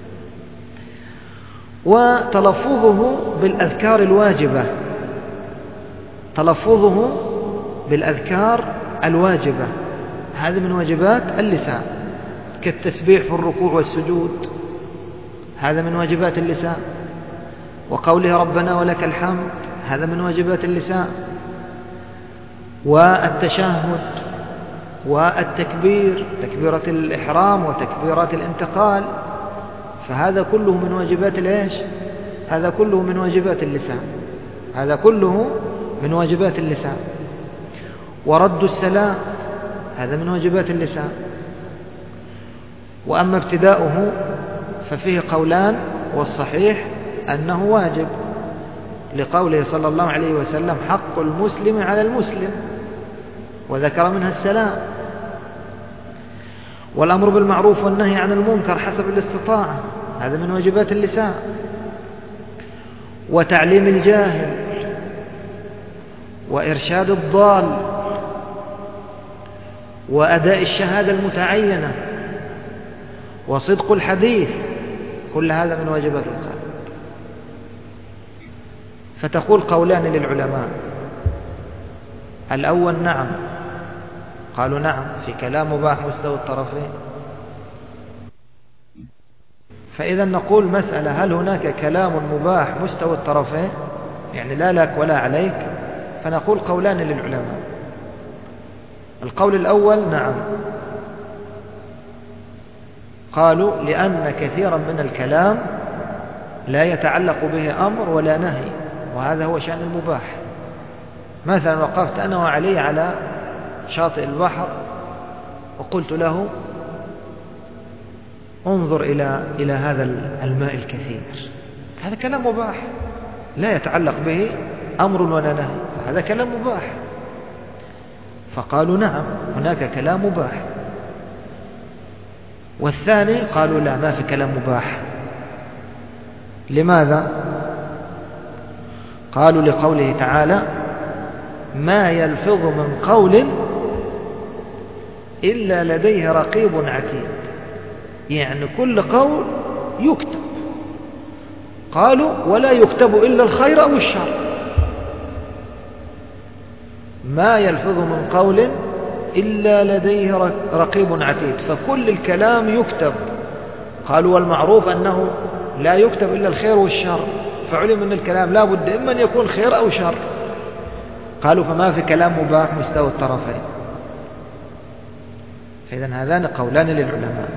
[SPEAKER 1] وتلفظه بالأذكار الواجبة، تلفظه بالأذكار الواجبة، هذا من واجبات اللسان، كالتسبيح في الركوع والسجود، هذا من واجبات اللسان. وقوله ربنا ولك الحمد، هذا من واجبات اللسان. والتشهد والتكبير، تكبيرة الإحرام وتكبيرات الانتقال، فهذا كله من واجبات الإيش؟ هذا كله من واجبات اللسان، هذا كله من واجبات اللسان. ورد السلام، هذا من واجبات اللسان. وأما ابتداؤه ففيه قولان، والصحيح أنه واجب، لقوله صلى الله عليه وسلم حق المسلم على المسلم، وذكر منها السلام. والأمر بالمعروف والنهي عن المنكر حسب الاستطاعة، هذا من واجبات اللسان. وتعليم الجاهل، وإرشاد الضال، وأداء الشهادة المتعينة، وصدق الحديث، كل هذا من واجبات القلب. فتقول قولان للعلماء: الأول نعم، قالوا نعم في كلام مباح مستوى الطرفين. فإذا نقول مسألة: هل هناك كلام مباح مستوى الطرفين، يعني لا لك ولا عليك؟ فنقول قولان للعلماء. القول الأول نعم، قالوا لأن كثيرا من الكلام لا يتعلق به أمر ولا نهي، وهذا هو شأن المباح. مثلا وقفت أنا وعلي على شاطئ البحر وقلت له: انظر إلى هذا الماء الكثير، هذا كلام مباح لا يتعلق به أمر ولا نهي، هذا كلام مباح. فقالوا نعم هناك كلام مباح. والثاني قالوا لا، ما في كلام مباح. لماذا؟ قالوا لقوله تعالى: ما يلفظ من قول إلا لديه رقيب عتيد، يعني كل قول يكتب. قالوا: ولا يكتب إلا الخير أو الشر. ما يلفظ من قول إلا لديه رقيب عتيد، فكل الكلام يكتب. قالوا: والمعروف أنه لا يكتب إلا الخير والشر، فعلم أن الكلام لا بد إما أن يكون خير أو شر. قالوا: فما في كلام مباح مستوى الطرفين. فإذا هذان قولان للعلماء.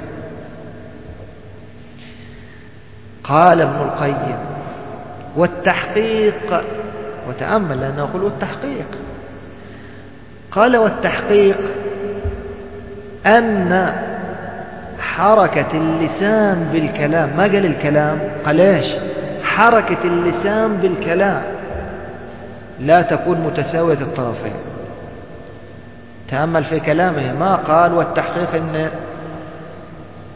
[SPEAKER 1] قال ابن القيم: والتحقيق، وتأمل لأنه يقول والتحقيق، قال: والتحقيق أن حركة اللسان بالكلام، ما قال الكلام، قال إيش؟ حركة اللسان بالكلام لا تكون متساوية الطرفين. تأمل في كلامه، ما قال والتحقيق أن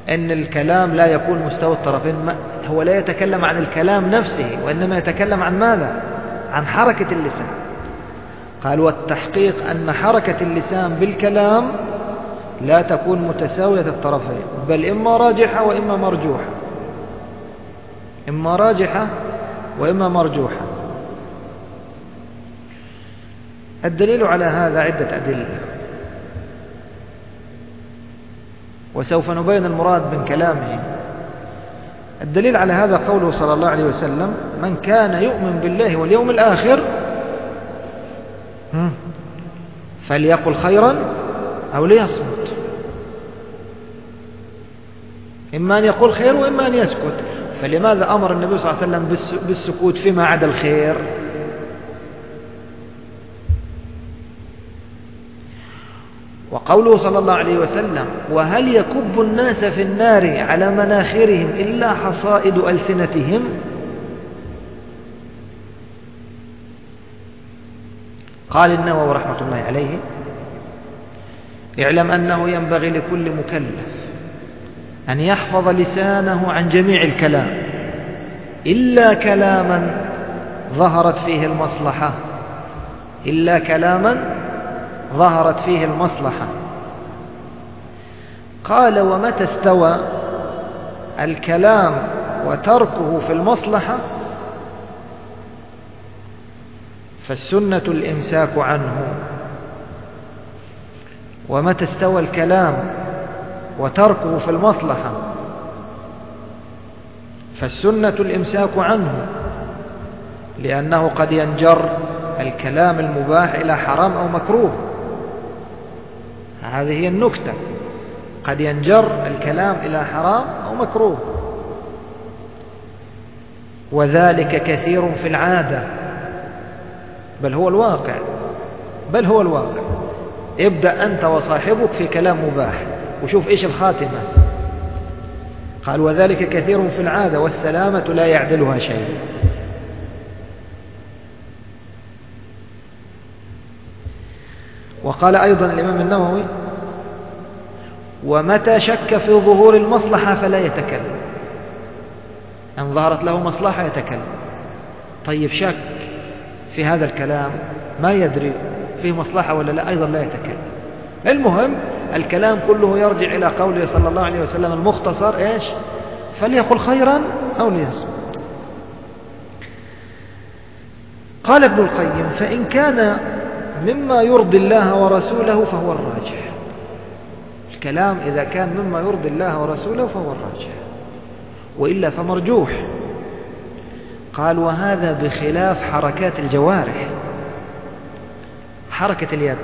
[SPEAKER 1] أن الكلام لا يكون مستوى الطرفين، هو لا يتكلم عن الكلام نفسه، وإنما يتكلم عن ماذا؟ عن حركة اللسان. قال والتحقيق أن حركة اللسان بالكلام لا تكون متساوية الطرفين، بل إما راجحة وإما مرجوحة، إما راجحة وإما مرجوحة. الدليل على هذا عدة أدلة، وسوف نبين المراد من كلامه. الدليل على هذا قوله صلى الله عليه وسلم: من كان يؤمن بالله واليوم الآخر فليقل خيرا أو ليصمت. إما أن يقول خير وإما أن يسكت. فلماذا أمر النبي صلى الله عليه وسلم بالسكوت فيما عدا الخير؟ وقوله صلى الله عليه وسلم: وهل يكب الناس في النار على مناخرهم إلا حصائد ألسنتهم؟ قال النووي رحمة الله عليه: اعلم أنه ينبغي لكل مكلف أن يحفظ لسانه عن جميع الكلام إلا كلاما ظهرت فيه المصلحة، إلا كلاما ظهرت فيه المصلحة. قال: ومتى استوى الكلام وتركه في المصلحة فالسنة الإمساك عنه. ومتى استوى الكلام وتركه في المصلحة فالسنة الإمساك عنه، لأنه قد ينجر الكلام المباح إلى حرام أو مكروه. هذه هي النكتة، قد ينجر الكلام إلى حرام أو مكروه، وذلك كثير في العادة، بل هو الواقع، بل هو الواقع. ابدأ أنت وصاحبك في كلام مباح وشوف إيش الخاتمة. قال: وذلك كثير في العادة والسلامة لا يعدلها شيء. وقال أيضا الإمام النووي: ومتى شك في ظهور المصلحة فلا يتكلم. إن ظهرت له مصلحة يتكلم. طيب شك في هذا الكلام، ما يدري فيه مصلحة ولا لا، أيضا لا يتكلم. المهم الكلام كله يرجع إلى قوله صلى الله عليه وسلم المختصر: إيش؟ فليقل خيرا أو ليصمت. قال ابن القيم: فإن كان مما يرضي الله ورسوله فهو الراجح. الكلام إذا كان مما يرضي الله ورسوله فهو الراجح، وإلا فمرجوح. قال: وهذا بخلاف حركات الجوارح. حركة اليد،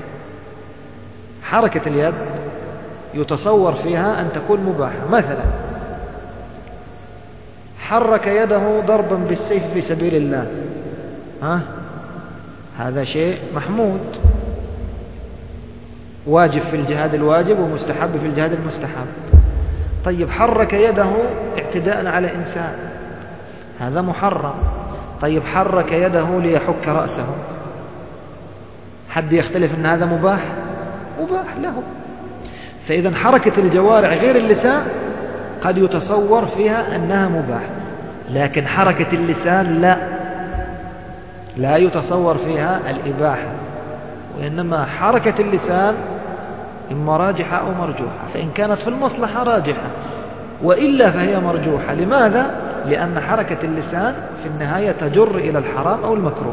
[SPEAKER 1] حركة اليد يتصور فيها أن تكون مباحة. مثلا حرك يده ضربا بالسيف في سبيل الله، هذا شيء محمود، واجب في الجهاد الواجب ومستحب في الجهاد المستحب. طيب حرك يده اعتداء على إنسان، هذا محرم. طيب حرك يده ليحك رأسه، حد يختلف أن هذا مباح؟ مباح له. فإذا حركة الجوارح غير اللسان قد يتصور فيها أنها مباح، لكن حركة اللسان لا يتصور فيها الإباحة، وإنما حركة اللسان إما راجحة أو مرجوحة. فإن كانت في المصلحة راجحة، وإلا فهي مرجوحة. لماذا؟ لأن حركة اللسان في النهاية تجر إلى الحرام أو المكروه.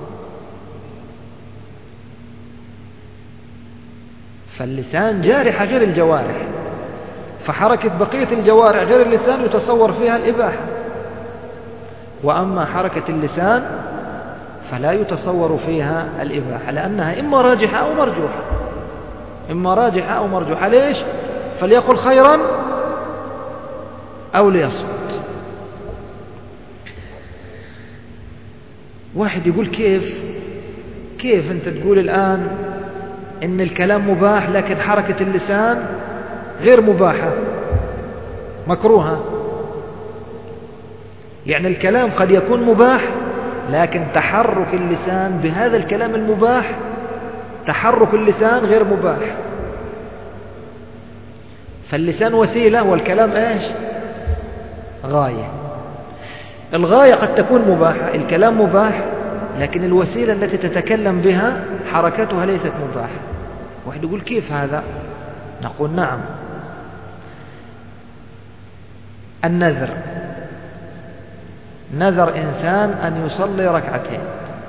[SPEAKER 1] فاللسان جارحة غير الجوارح، فحركة بقية الجوارح غير اللسان يتصور فيها الإباحة. وأما حركة اللسان فلا يتصور فيها الإباحة، لأنها إما راجحة أو مرجوحة، إما راجحة أو مرجوحة. ليش؟ فليقل خيرا أو ليصمت. واحد يقول: كيف أنت تقول الآن إن الكلام مباح لكن حركة اللسان غير مباحة، مكروهة؟ يعني الكلام قد يكون مباح، لكن تحرك اللسان بهذا الكلام المباح، تحرك اللسان غير مباح. فاللسان وسيلة والكلام إيش؟ غاية. الغاية قد تكون مباحة، الكلام مباح، لكن الوسيلة التي تتكلم بها حركتها ليست مباحة. واحد يقول كيف هذا؟ نقول نعم. النذر، نذر إنسان أن يصلي ركعتين،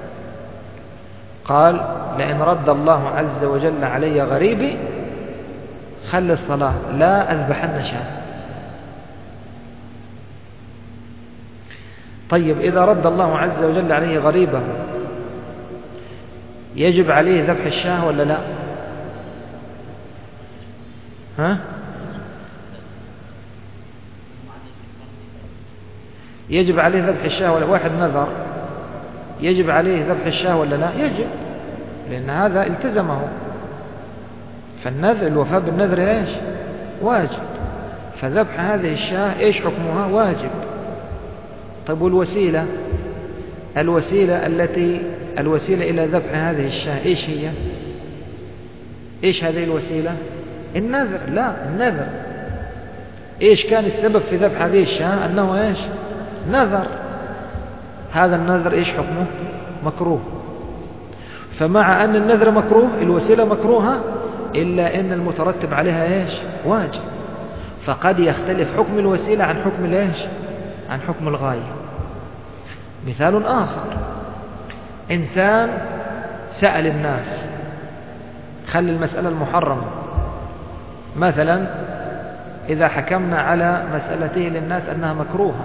[SPEAKER 1] قال لئن رد الله عز وجل علي غريبي خلي الصلاة لا أذبحن شاة. طيب إذا رد الله عز وجل عليه غريبه يجب عليه ذبح الشاة ولا لا؟ ها؟ يجب عليه ذبح الشاة ولا واحد نذر يجب عليه ذبح الشاة ولا لا؟ يجب، لأن هذا التزمه. فالنذر، الوفاء بالنذر إيش؟ واجب. فذبح هذه الشاة إيش حكمها؟ واجب. طيب والوسيلة؟ الوسيلة إلى ذبح هذه الشاة إيش هي؟ إيش هذه الوسيلة؟ النذر. لا، النذر. إيش كان السبب في ذبح هذه الشاة؟ أنه إيش؟ نذر. هذا النذر إيش حكمه؟ مكروه. فمع أن النذر مكروه الوسيلة مكروهة، إلا أن المترتب عليها إيش؟ واجب. فقد يختلف حكم الوسيلة عن حكم الإيش؟ عن حكم الغاية. مثال آخر، إنسان سأل الناس، خلي المسألة المحرمة، مثلا إذا حكمنا على مسألته للناس أنها مكروهة،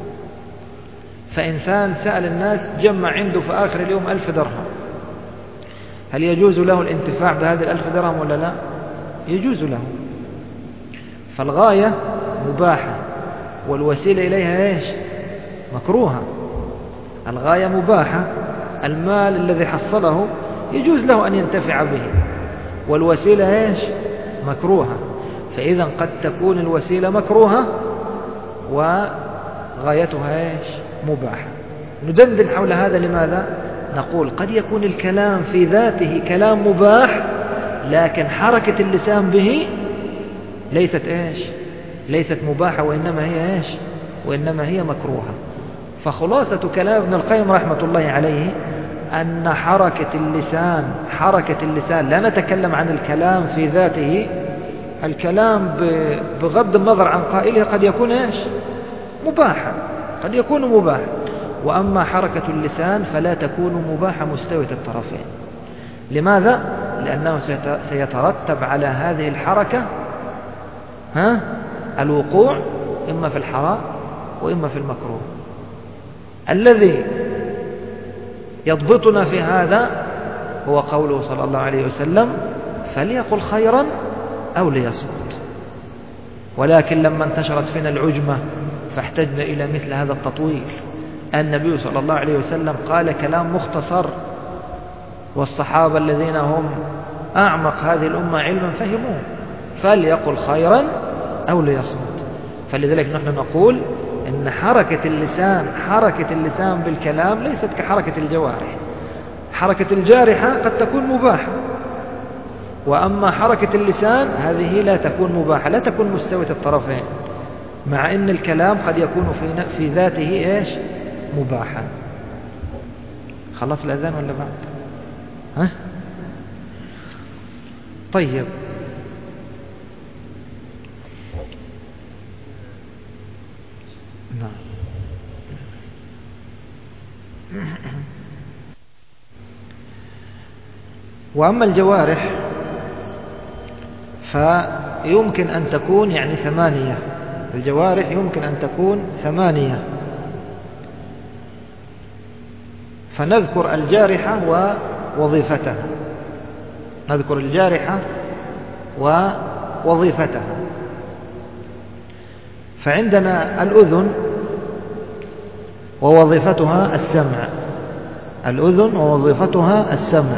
[SPEAKER 1] فإنسان سأل الناس جمع عنده في آخر اليوم 1000 درهم، هل يجوز له الانتفاع بهذه 1000 درهم ولا لا؟ يجوز له. فالغاية مباحة والوسيلة إليها إيش؟ مكروهة. الغاية مباحة، المال الذي حصله يجوز له أن ينتفع به، والوسيلة إيش؟ مكروهة. فإذا قد تكون الوسيلة مكروهة وغايتها إيش؟ مباحة. ندندن حول هذا. لماذا؟ نقول قد يكون الكلام في ذاته كلام مباح، لكن حركة اللسان به ليست إيش؟ ليست مباحة، وإنما هي إيش؟ وإنما هي مكروهة. فخلاصة كلام ابن القيم رحمة الله عليه أن حركة اللسان لا نتكلم عن الكلام في ذاته، الكلام بغض النظر عن قائله قد يكون إيش؟ مباحا، قد يكون مباحا. وأما حركة اللسان فلا تكون مباحة مستوية الطرفين. لماذا؟ لأنه سيترتب على هذه الحركة الوقوع إما في الحرام وإما في المكروه. الذي يضبطنا في هذا هو قوله صلى الله عليه وسلم فليقل خيرا أو ليصمت. ولكن لما انتشرت فينا العجمة فاحتجنا إلى مثل هذا التطويل، النبي صلى الله عليه وسلم قال كلام مختصر، والصحابة الذين هم أعمق هذه الأمة علما فهموه، فليقل خيرا أو ليصمت. فلذلك نحن نقول إن حركة اللسان بالكلام ليست كحركة الجوارح. حركة الجارحة قد تكون مباحة، وأما حركة اللسان هذه لا تكون مباحة، لا تكون مستوية الطرفين، مع أن الكلام قد يكون في ذاته إيش؟ مباحا. خلص الأذان ولا بعد؟ طيب، نعم. وأما الجوارح فيمكن أن تكون يعني 8. الجوارح يمكن أن تكون 8. فنذكر الجارحة ووظيفتها. نذكر الجارحة ووظيفتها. فعندنا الأذن ووظيفتها السمع. الأذن ووظيفتها السمع.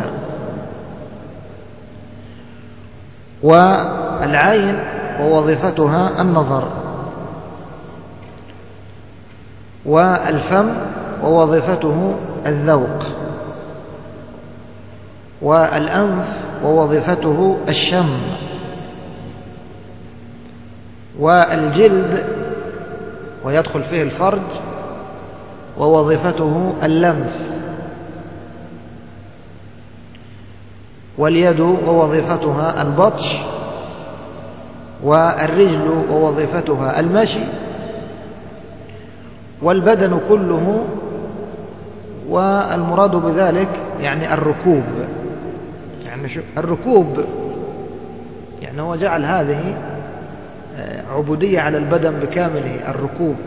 [SPEAKER 1] والعين ووظيفتها النظر. والفم ووظيفته الذوق. والأنف ووظيفته الشم. والجلد ويدخل فيه الفرج ووظيفته اللمس، واليد ووظيفتها البطش، والرجل ووظيفتها المشي، والبدن كله، والمراد بذلك يعني الركوب. يعني الركوب يعني هو جعل هذه عبودية على البدن بكامله، الركوب.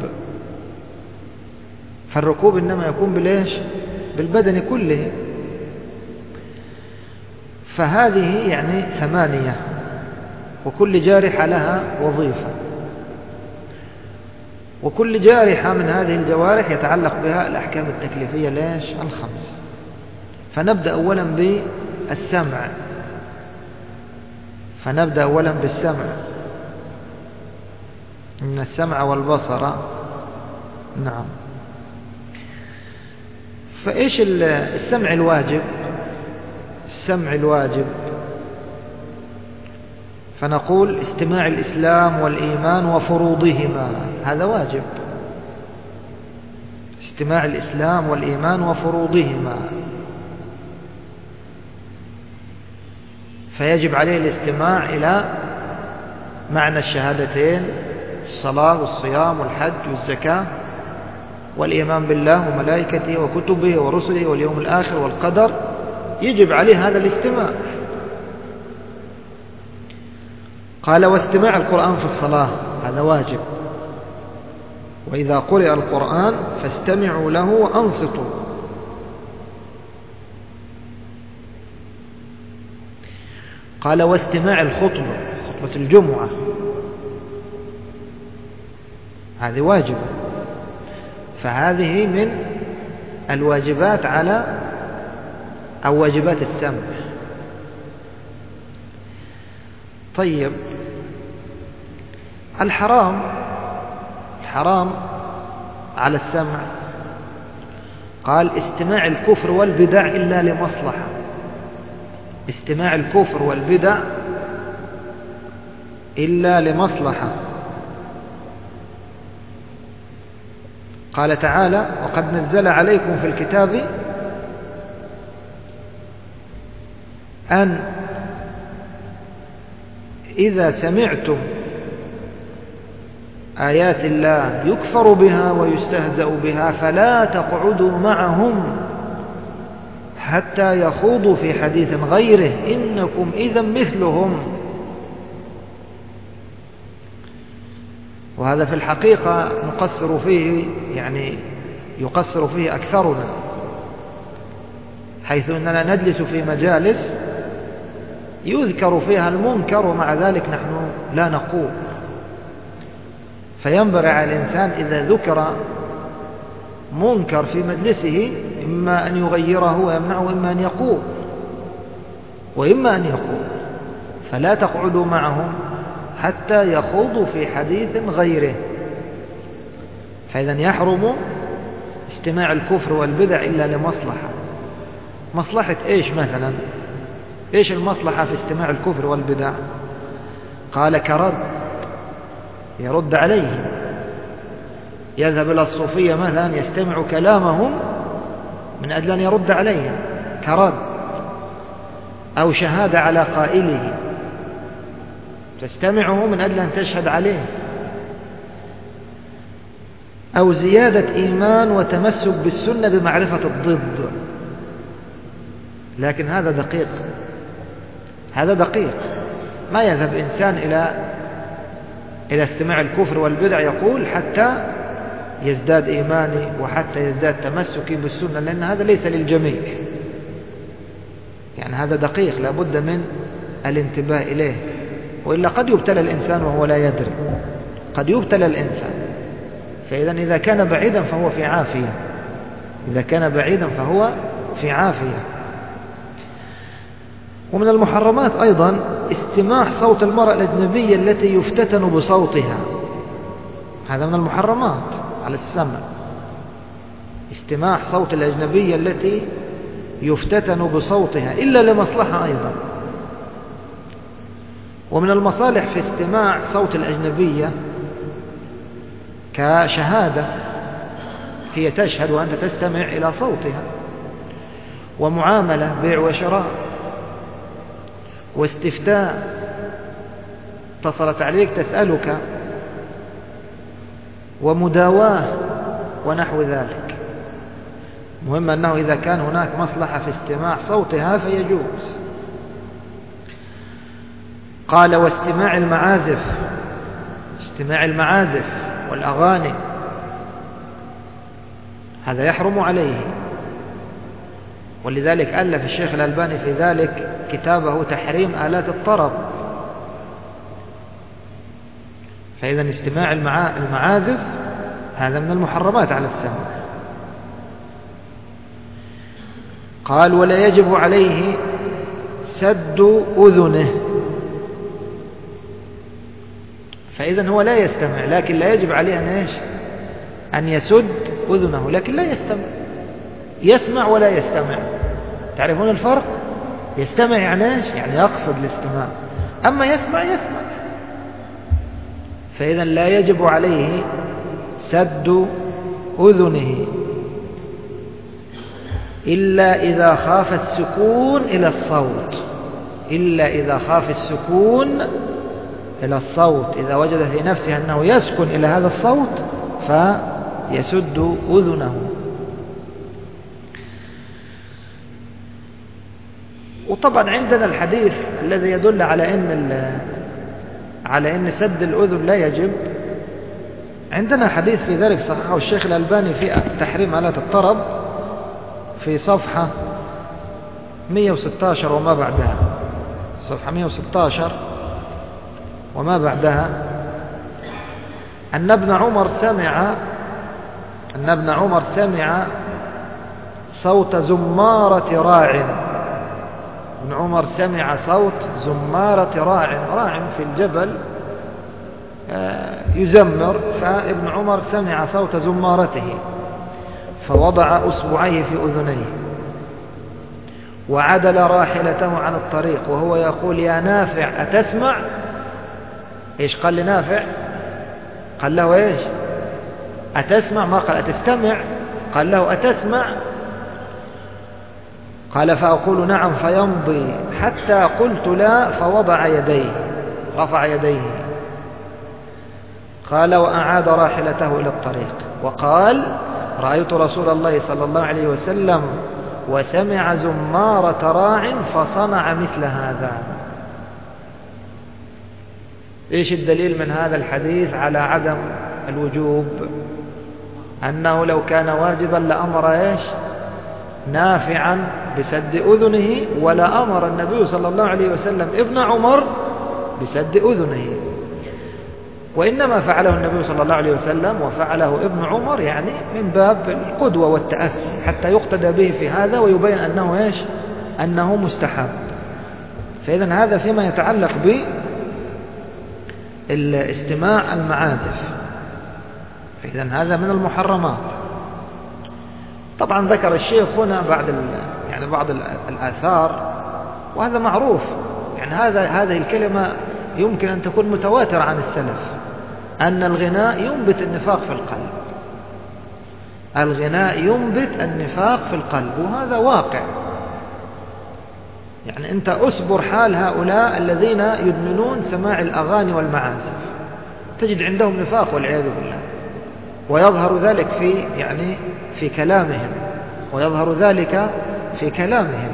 [SPEAKER 1] فالركوب إنما يكون بالإيش؟ بالبدن كله. فهذه يعني 8، وكل جارحة لها وظيفة، وكل جارحة من هذه الجوارح يتعلق بها الأحكام التكليفية ليش؟ 5. فنبدأ أولا بالسمع. إن السمع والبصر. نعم. فإيش السمع الواجب؟ السمع الواجب فنقول استماع الإسلام والإيمان وفروضهما، هذا واجب. استماع الإسلام والإيمان وفروضهما، فيجب عليه الاستماع إلى معنى الشهادتين، الصلاة والصيام والحج والزكاة والإيمان بالله وملائكته وكتبه ورسله واليوم الآخر والقدر، يجب عليه هذا الاستماع. قال واستماع القرآن في الصلاة، هذا واجب. وإذا قرئ القرآن فاستمعوا له وأنصتوا. قال واستماع الخطبة، خطبة الجمعة، هذه واجب. فهذه من الواجبات على أو واجبات السمع. طيب الحرام على السمع، قال استماع الكفر والبدع إلا لمصلحة. استماع الكفر والبدع إلا لمصلحة. قال تعالى وقد نزل عليكم في الكتاب أن إذا سمعتم آيات الله يكفر بها ويستهزأ بها فلا تقعدوا معهم حتى يخوضوا في حديث غيره إنكم إذا مثلهم. وهذا في الحقيقة نقصر فيه، يعني يقصر فيه أكثرنا، حيث أننا نجلس في مجالس يذكر فيها المنكر ومع ذلك نحن لا نقوم. فينبغي على الإنسان إذا ذكر منكر في مجلسه إما أن يغيره ويمنعه وإما أن يقوم فلا تقعدوا معهم حتى يخوضوا في حديث غيره. فإذا يحرم استماع الكفر والبدع إلا لمصلحة. مصلحة إيش مثلا؟ إيش المصلحة في استماع الكفر والبدع؟ قال كرد، يرد عليهم، يذهب إلى الصوفية مثلا يستمع كلامهم من أجل أن يرد عليهم كرد، أو شهادة على قائله تستمعه من أجل أن تشهد عليه، أو زيادة إيمان وتمسك بالسنة بمعرفة الضد. لكن هذا دقيق ما يذهب إنسان إلى استماع الكفر والبدع يقول حتى يزداد إيماني وحتى يزداد تمسكي بالسنة، لأن هذا ليس للجميع. يعني هذا دقيق لا بد من الانتباه إليه، وإلا قد يبتلى الإنسان وهو لا يدري، قد يبتلى الإنسان. فإذا إذا كان بعيدا فهو في عافية. ومن المحرمات أيضا استماع صوت المرأة الأجنبية التي يفتتن بصوتها، هذا من المحرمات على السمع. استماع صوت الأجنبية التي يفتتن بصوتها إلا لمصلحة أيضا. ومن المصالح في استماع صوت الأجنبية كشهادة، هي تشهد وأنت تستمع إلى صوتها، ومعاملة بيع وشراء، واستفتاء، اتصلت عليك تسألك، ومداواة ونحو ذلك. مهم أنه إذا كان هناك مصلحة في استماع صوتها فيجوز. قال واستماع المعازف، استماع المعازف والأغاني هذا يحرم عليه، ولذلك ألف الشيخ الألباني في ذلك كتابه تحريم آلات الطرب. فإذا استماع المعازف هذا من المحرمات على السمع. قال ولا يجب عليه سد أذنه، فإذا هو لا يستمع، لكن لا يجب عليه أن يسد أذنه، لكن لا يستمع. يسمع ولا يستمع، تعرفون الفرق؟ يستمع يعني يعني يقصد الاستماع، أما يسمع يسمع. فإذا لا يجب عليه سد أذنه إلا إذا خاف السكون إلى الصوت، إلا إذا خاف السكون إلى الصوت، إذا وجد في نفسه أنه يسكن إلى هذا الصوت فيسد أذنه. وطبعا عندنا الحديث الذي يدل على أن سد الأذن لا يجب. عندنا حديث في ذلك صححه الشيخ الألباني في تحريم آلات الطرب في صفحة 116 وما بعدها، صفحة 116 وما بعدها، أن ابن عمر سمع صوت زمارة راع. ابن عمر سمع صوت زمارة راع في الجبل يزمر، فابن عمر سمع صوت زمارته فوضع أصبعيه في أذنيه وعدل راحلته عن الطريق وهو يقول يا نافع أتسمع؟ إيش قال لنافع؟ قال له إيش؟ أتسمع، ما قال أتستمع، قال له أتسمع؟ قال فأقول نعم فيمضي حتى قلت لا فوضع يديه، رفع يديه. قال وأعاد راحلته إلى الطريق وقال رأيت رسول الله صلى الله عليه وسلم وسمع زمارة راع فصنع مثل هذا. إيش الدليل من هذا الحديث على عدم الوجوب؟ أنه لو كان واجبا لأمر إيش؟ نافعا بسد أذنه، ولا أمر النبي صلى الله عليه وسلم ابن عمر بسد أذنه، وإنما فعله النبي صلى الله عليه وسلم وفعله ابن عمر يعني من باب القدوة والتأسي حتى يقتدى به في هذا ويبين أنه إيش؟ أنه مستحب. فإذا هذا فيما يتعلق بالاستماع المعازف، فإذا هذا من المحرمات. طبعا ذكر الشيخ هنا بعض الآثار، وهذا معروف، يعني هذه الكلمة يمكن أن تكون متواترة عن السلف، أن الغناء ينبت النفاق في القلب، الغناء ينبت النفاق في القلب، وهذا واقع. يعني أنت أصبر حال هؤلاء الذين يدمنون سماع الأغاني والمعازف، تجد عندهم نفاق والعياذ بالله، ويظهر ذلك في كلامهم، ويظهر ذلك في كلامهم.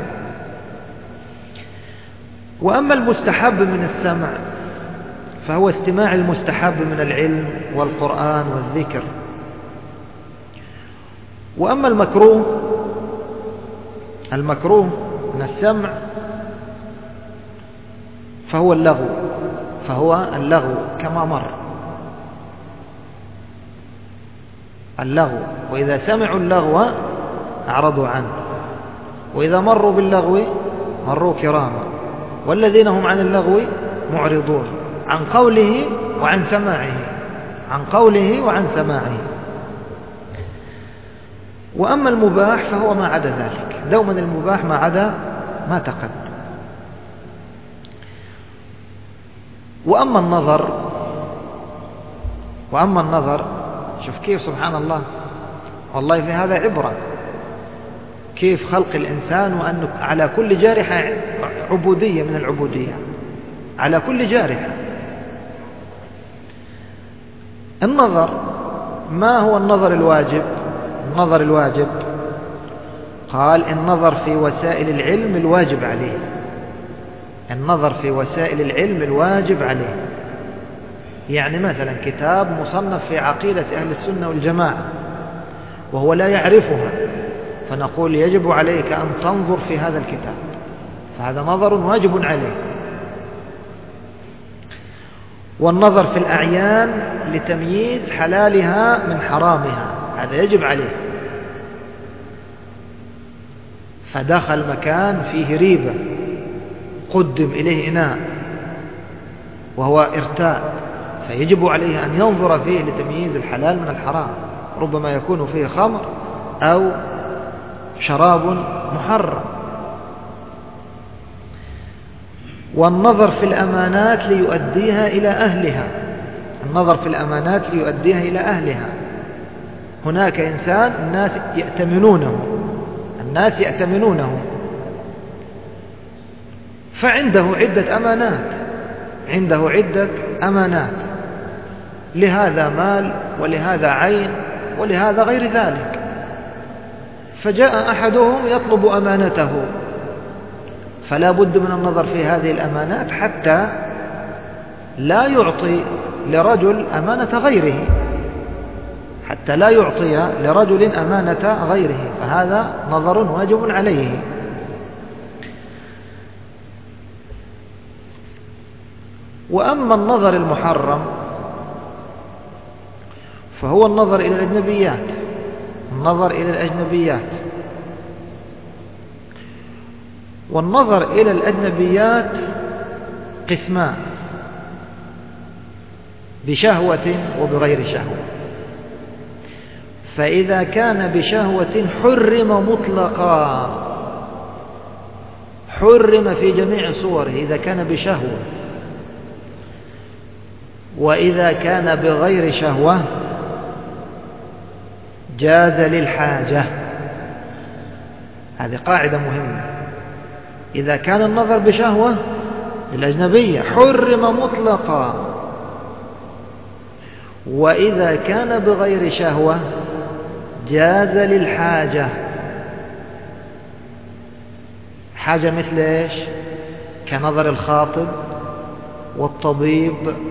[SPEAKER 1] وأما المستحب من السمع فهو استماع المستحب من العلم والقرآن والذكر. وأما المكروه من السمع فهو اللغو كما مر، اللغو، وإذا سمعوا اللغو أعرضوا عنه، وإذا مروا باللغو مروا كراما، والذين هم عن اللغو معرضون، عن قوله وعن سماعه، عن قوله وعن سماعه. وأما المباح فهو ما عدا ذلك، دوما المباح ما عدا ما تقدم. وأما النظر شوف كيف سبحان الله، والله في هذا عبرة، كيف خلق الإنسان وأنه على كل جارحة عبودية من العبودية، على كل جارحة. النظر، ما هو النظر الواجب؟ النظر الواجب قال النظر في وسائل العلم الواجب عليه، النظر في وسائل العلم الواجب عليه. يعني مثلا كتاب مصنف في عقيدة أهل السنة والجماعة وهو لا يعرفها، فنقول يجب عليك أن تنظر في هذا الكتاب، فهذا نظر واجب عليه. والنظر في الأعيان لتمييز حلالها من حرامها، هذا يجب عليه. فدخل مكان فيه ريبة، قدم إليه إناء وهو ارتاء، فيجب عليه أن ينظر فيه لتمييز الحلال من الحرام، ربما يكون فيه خمر أو شراب محرم. والنظر في الأمانات ليؤديها إلى أهلها، النظر في الأمانات ليؤديها إلى أهلها. هناك إنسان الناس يأتمنونه، فعنده عدة أمانات، لهذا مال ولهذا عين ولهذا غير ذلك، فجاء أحدهم يطلب أمانته، فلا بد من النظر في هذه الأمانات حتى لا يعطي لرجل أمانة غيره، فهذا نظر واجب عليه. وأما النظر المحرم فهو النظر إلى الأجنبيات، والنظر إلى الأجنبيات قسمان: بشهوة وبغير شهوة. فإذا كان بشهوة حرم مطلقا، حرم في جميع صوره إذا كان بشهوة. وإذا كان بغير شهوة جاز للحاجة. هذه قاعدة مهمة. إذا كان النظر بشهوة الأجنبية حرم مطلقا، وإذا كان بغير شهوة جاز للحاجة. حاجة مثل إيش؟ كنظر الخاطب والطبيب.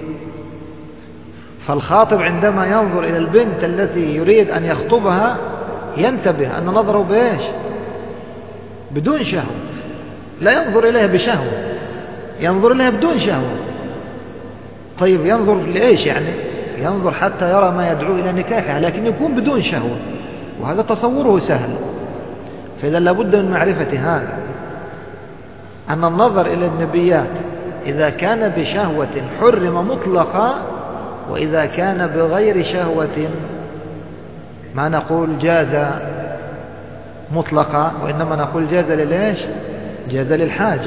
[SPEAKER 1] فالخاطب عندما ينظر إلى البنت التي يريد أن يخطبها ينتبه أن نظره بإيش؟ بدون شهوة، لا ينظر إليها بشهوة، ينظر إليها بدون شهوة. طيب ينظر لإيش يعني؟ ينظر حتى يرى ما يدعو إلى نكاحها، لكن يكون بدون شهوة، وهذا تصوره سهل. فإذا لابد من معرفة هذا، أن النظر إلى النبيات إذا كان بشهوة حرم مطلقا، وإذا كان بغير شهوة ما نقول جاز مطلقا، وإنما نقول جاز للإيش؟ جاز للحاجة.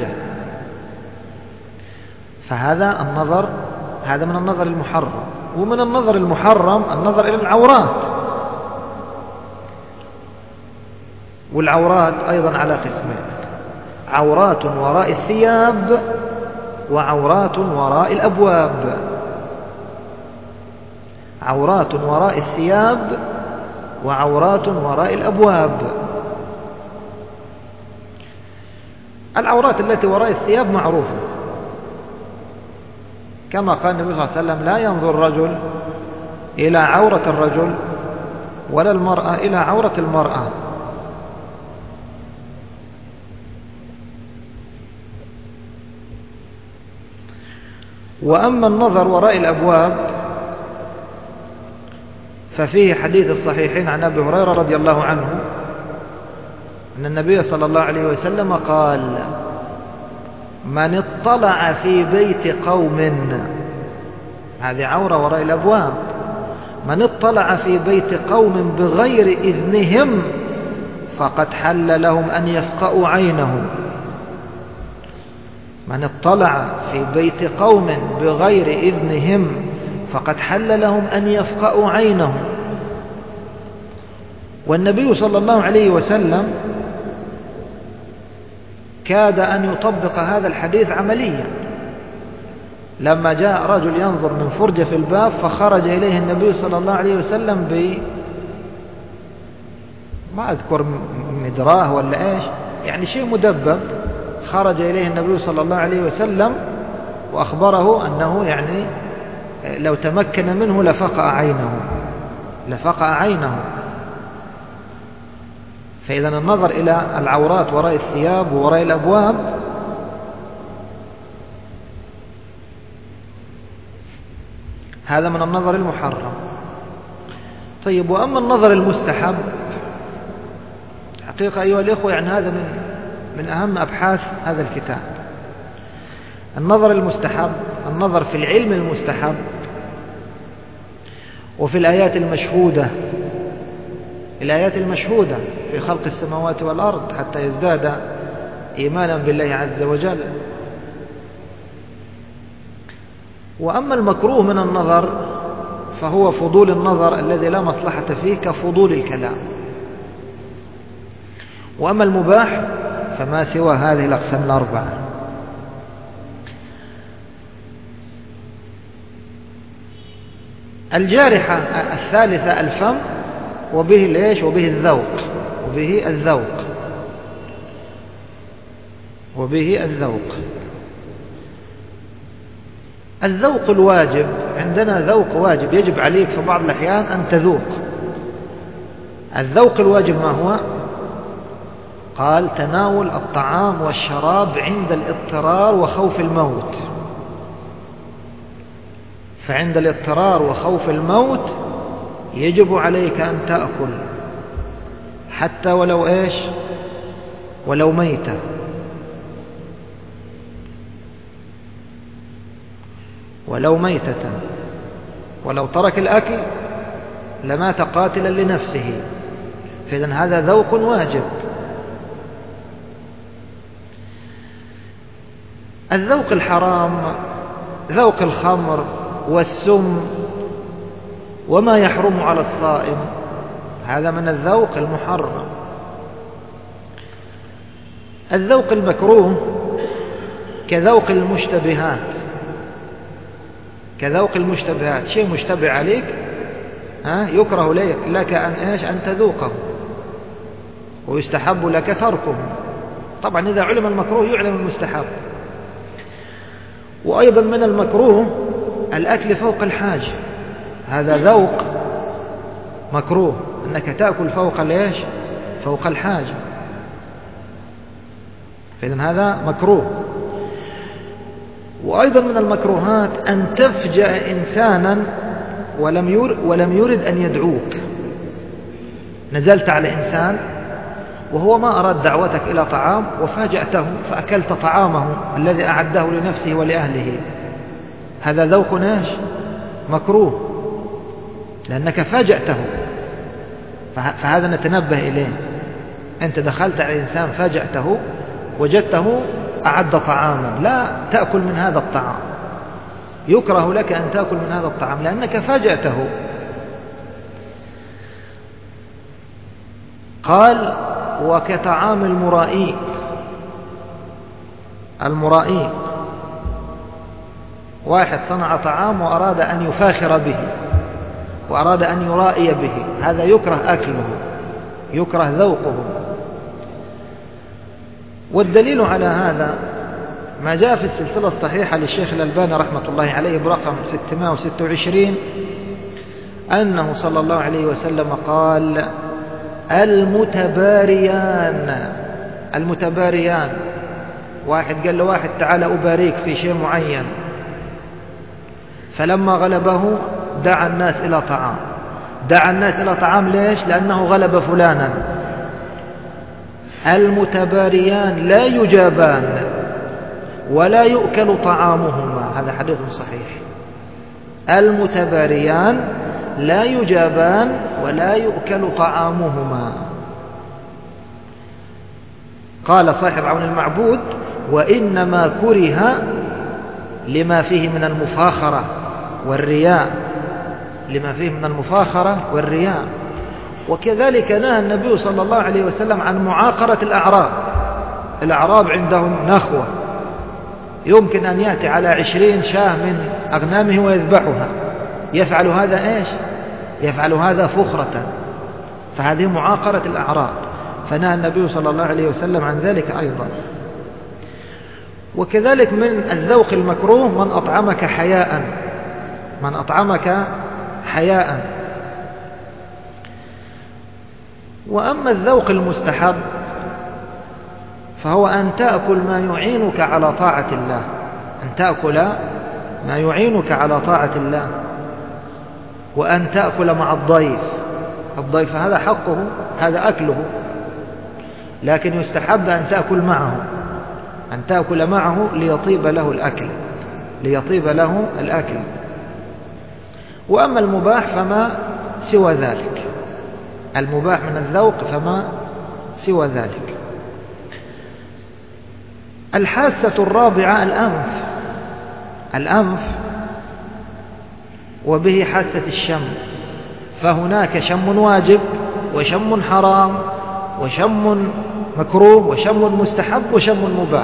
[SPEAKER 1] فهذا النظر، هذا من النظر المحرم. ومن النظر المحرم النظر إلى العورات، والعورات أيضا على قسمين: عورات وراء الثياب وعورات وراء الأبواب. عورات وراء الثياب وعورات وراء الأبواب. العورات التي وراء الثياب معروفة، كما قال النبي صلى الله عليه وسلم: لا ينظر الرجل إلى عورة الرجل ولا المرأة إلى عورة المرأة. وأما النظر وراء الأبواب ففيه حديث الصحيحين عن أبي هريرة رضي الله عنه أن النبي صلى الله عليه وسلم قال: من اطلع في بيت قوم، هذه عورة وراء الأبواب، من اطلع في بيت قوم بغير إذنهم فقد حل لهم أن يفقأوا عينه. من اطلع في بيت قوم بغير إذنهم فقد حل لهم أن يفقأوا عينه. والنبي صلى الله عليه وسلم كاد أن يطبق هذا الحديث عمليا لما جاء رجل ينظر من فرجة في الباب فخرج إليه النبي صلى الله عليه وسلم ما أذكر مدراه ولا إيش، يعني شيء مدبب. خرج إليه النبي صلى الله عليه وسلم وأخبره أنه يعني لو تمكن منه لفقع عينه. فإذا النظر إلى العورات وراء الثياب وراء الأبواب هذا من النظر المحرم. طيب، وأما النظر المستحب حقيقة أيها الإخوة يعني هذا من أهم أبحاث هذا الكتاب. النظر المستحب، النظر في العلم المستحب وفي الآيات المشهودة في خلق السماوات والأرض حتى يزداد إيمانا بالله عز وجل. وأما المكروه من النظر فهو فضول النظر الذي لا مصلحة فيه كفضول الكلام. وأما المباح فما سوى هذه الأقسام الأربعة. الجارحة الثالثة الفم، وبه الإيش؟ وبه الذوق. الذوق الواجب عندنا ذوق واجب يجب عليك في بعض الأحيان أن تذوق. الذوق الواجب ما هو؟ قال: تناول الطعام والشراب عند الاضطرار وخوف الموت. فعند الاضطرار وخوف الموت يجب عليك أن تأكل حتى ولو إيش؟ ولو ميتة. ولو ترك الأكل لمات قاتلا لنفسه. فإذن هذا ذوق واجب. الذوق الحرام ذوق الخمر والسم وما يحرم على الصائم، هذا من الذوق المحرم. الذوق المكروه كذوق المشتبهات، شيء مشتبه عليك يكره لك أن تذوقه ويستحب لك تركه. طبعا إذا علم المكروه يعلم المستحب. وأيضا من المكروه الأكل فوق الحاجة، هذا ذوق مكروه، أنك تأكل فوق الحاجة. فإذن هذا مكروه. وأيضا من المكروهات أن تفجأ إنسانا ولم يرد أن يدعوك. نزلت على إنسان وهو ما أراد دعوتك إلى طعام وفاجأته فأكلت طعامه الذي أعده لنفسه ولأهله، هذا ذوق مكروه لأنك فاجأته. فهذا نتنبه إليه. أنت دخلت على إنسان فاجأته وجدته أعد طعاما، لا تأكل من هذا الطعام، يكره لك أن تأكل من هذا الطعام لأنك فاجأته. قال: وكطعام المرائي، واحد صنع طعام وأراد أن يفاخر به وأراد أن يرائي به، هذا يكره أكله، يكره ذوقه. والدليل على هذا ما جاء في السلسلة الصحيحة للشيخ الألباني رحمة الله عليه برقم 626 أنه صلى الله عليه وسلم قال: المتباريان، واحد قال له واحد: تعال أباريك في شيء معين، فلما غلبه دعا الناس إلى طعام. ليش؟ لأنه غلب فلانا. المتباريان لا يجابان ولا يؤكل طعامهما، هذا حديث صحيح. المتباريان لا يجابان ولا يؤكل طعامهما. قال صاحب عون المعبود: وإنما كره لما فيه من المفاخرة والرياء، لما فيه من المفاخرة والرياء. وكذلك نهى النبي صلى الله عليه وسلم عن معاقرة الأعراب. الأعراب عندهم نخوة، يمكن أن يأتي على 20 شاة من أغنامه ويذبحها، يفعل هذا إيش؟ يفعل هذا فخرة، فهذه معاقرة الأعراب، فنهى النبي صلى الله عليه وسلم عن ذلك أيضا. وكذلك من الذوق المكروه من أطعمك حياء، من أطعمك حياء. وأما الذوق المستحب فهو أن تأكل ما يعينك على طاعة الله، أن تأكل ما يعينك على طاعة الله، وأن تأكل مع الضيف. الضيف هذا حقه، هذا أكله، لكن يستحب أن تأكل معه، أن تأكل معه ليطيب له الأكل، ليطيب له الأكل. وأما المباح فما سوى ذلك، المباح من الذوق فما سوى ذلك. الحاسة الرابعة الأنف، الأنف وبه حاسة الشم، فهناك شم واجب وشم حرام وشم مكروه وشم مستحب وشم مباح.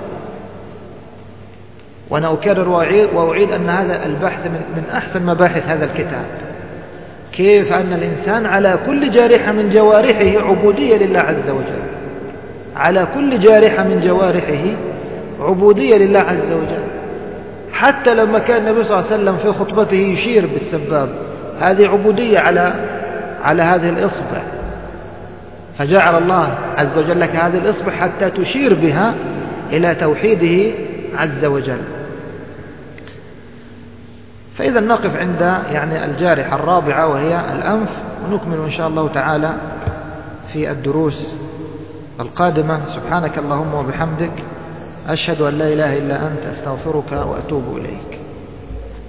[SPEAKER 1] وأنا أكرر وأعيد أن هذا البحث من أحسن مباحث هذا الكتاب، كيف أن الإنسان على كل جارحة من جوارحه عبودية لله عز وجل، على كل جارحة من جوارحه عبودية لله عز وجل. حتى لما كان النبي صلى الله عليه وسلم في خطبته يشير بالسباب، هذه عبودية على هذه الإصبع، فجعل الله عز وجل لك هذه الإصبع حتى تشير بها إلى توحيده عز وجل. فإذا نقف عند الجارحة الرابعة وهي الأنف، ونكمل إن شاء الله تعالى في الدروس القادمة. سبحانك اللهم وبحمدك، أشهد أن لا إله إلا أنت، أستغفرك وأتوب إليك.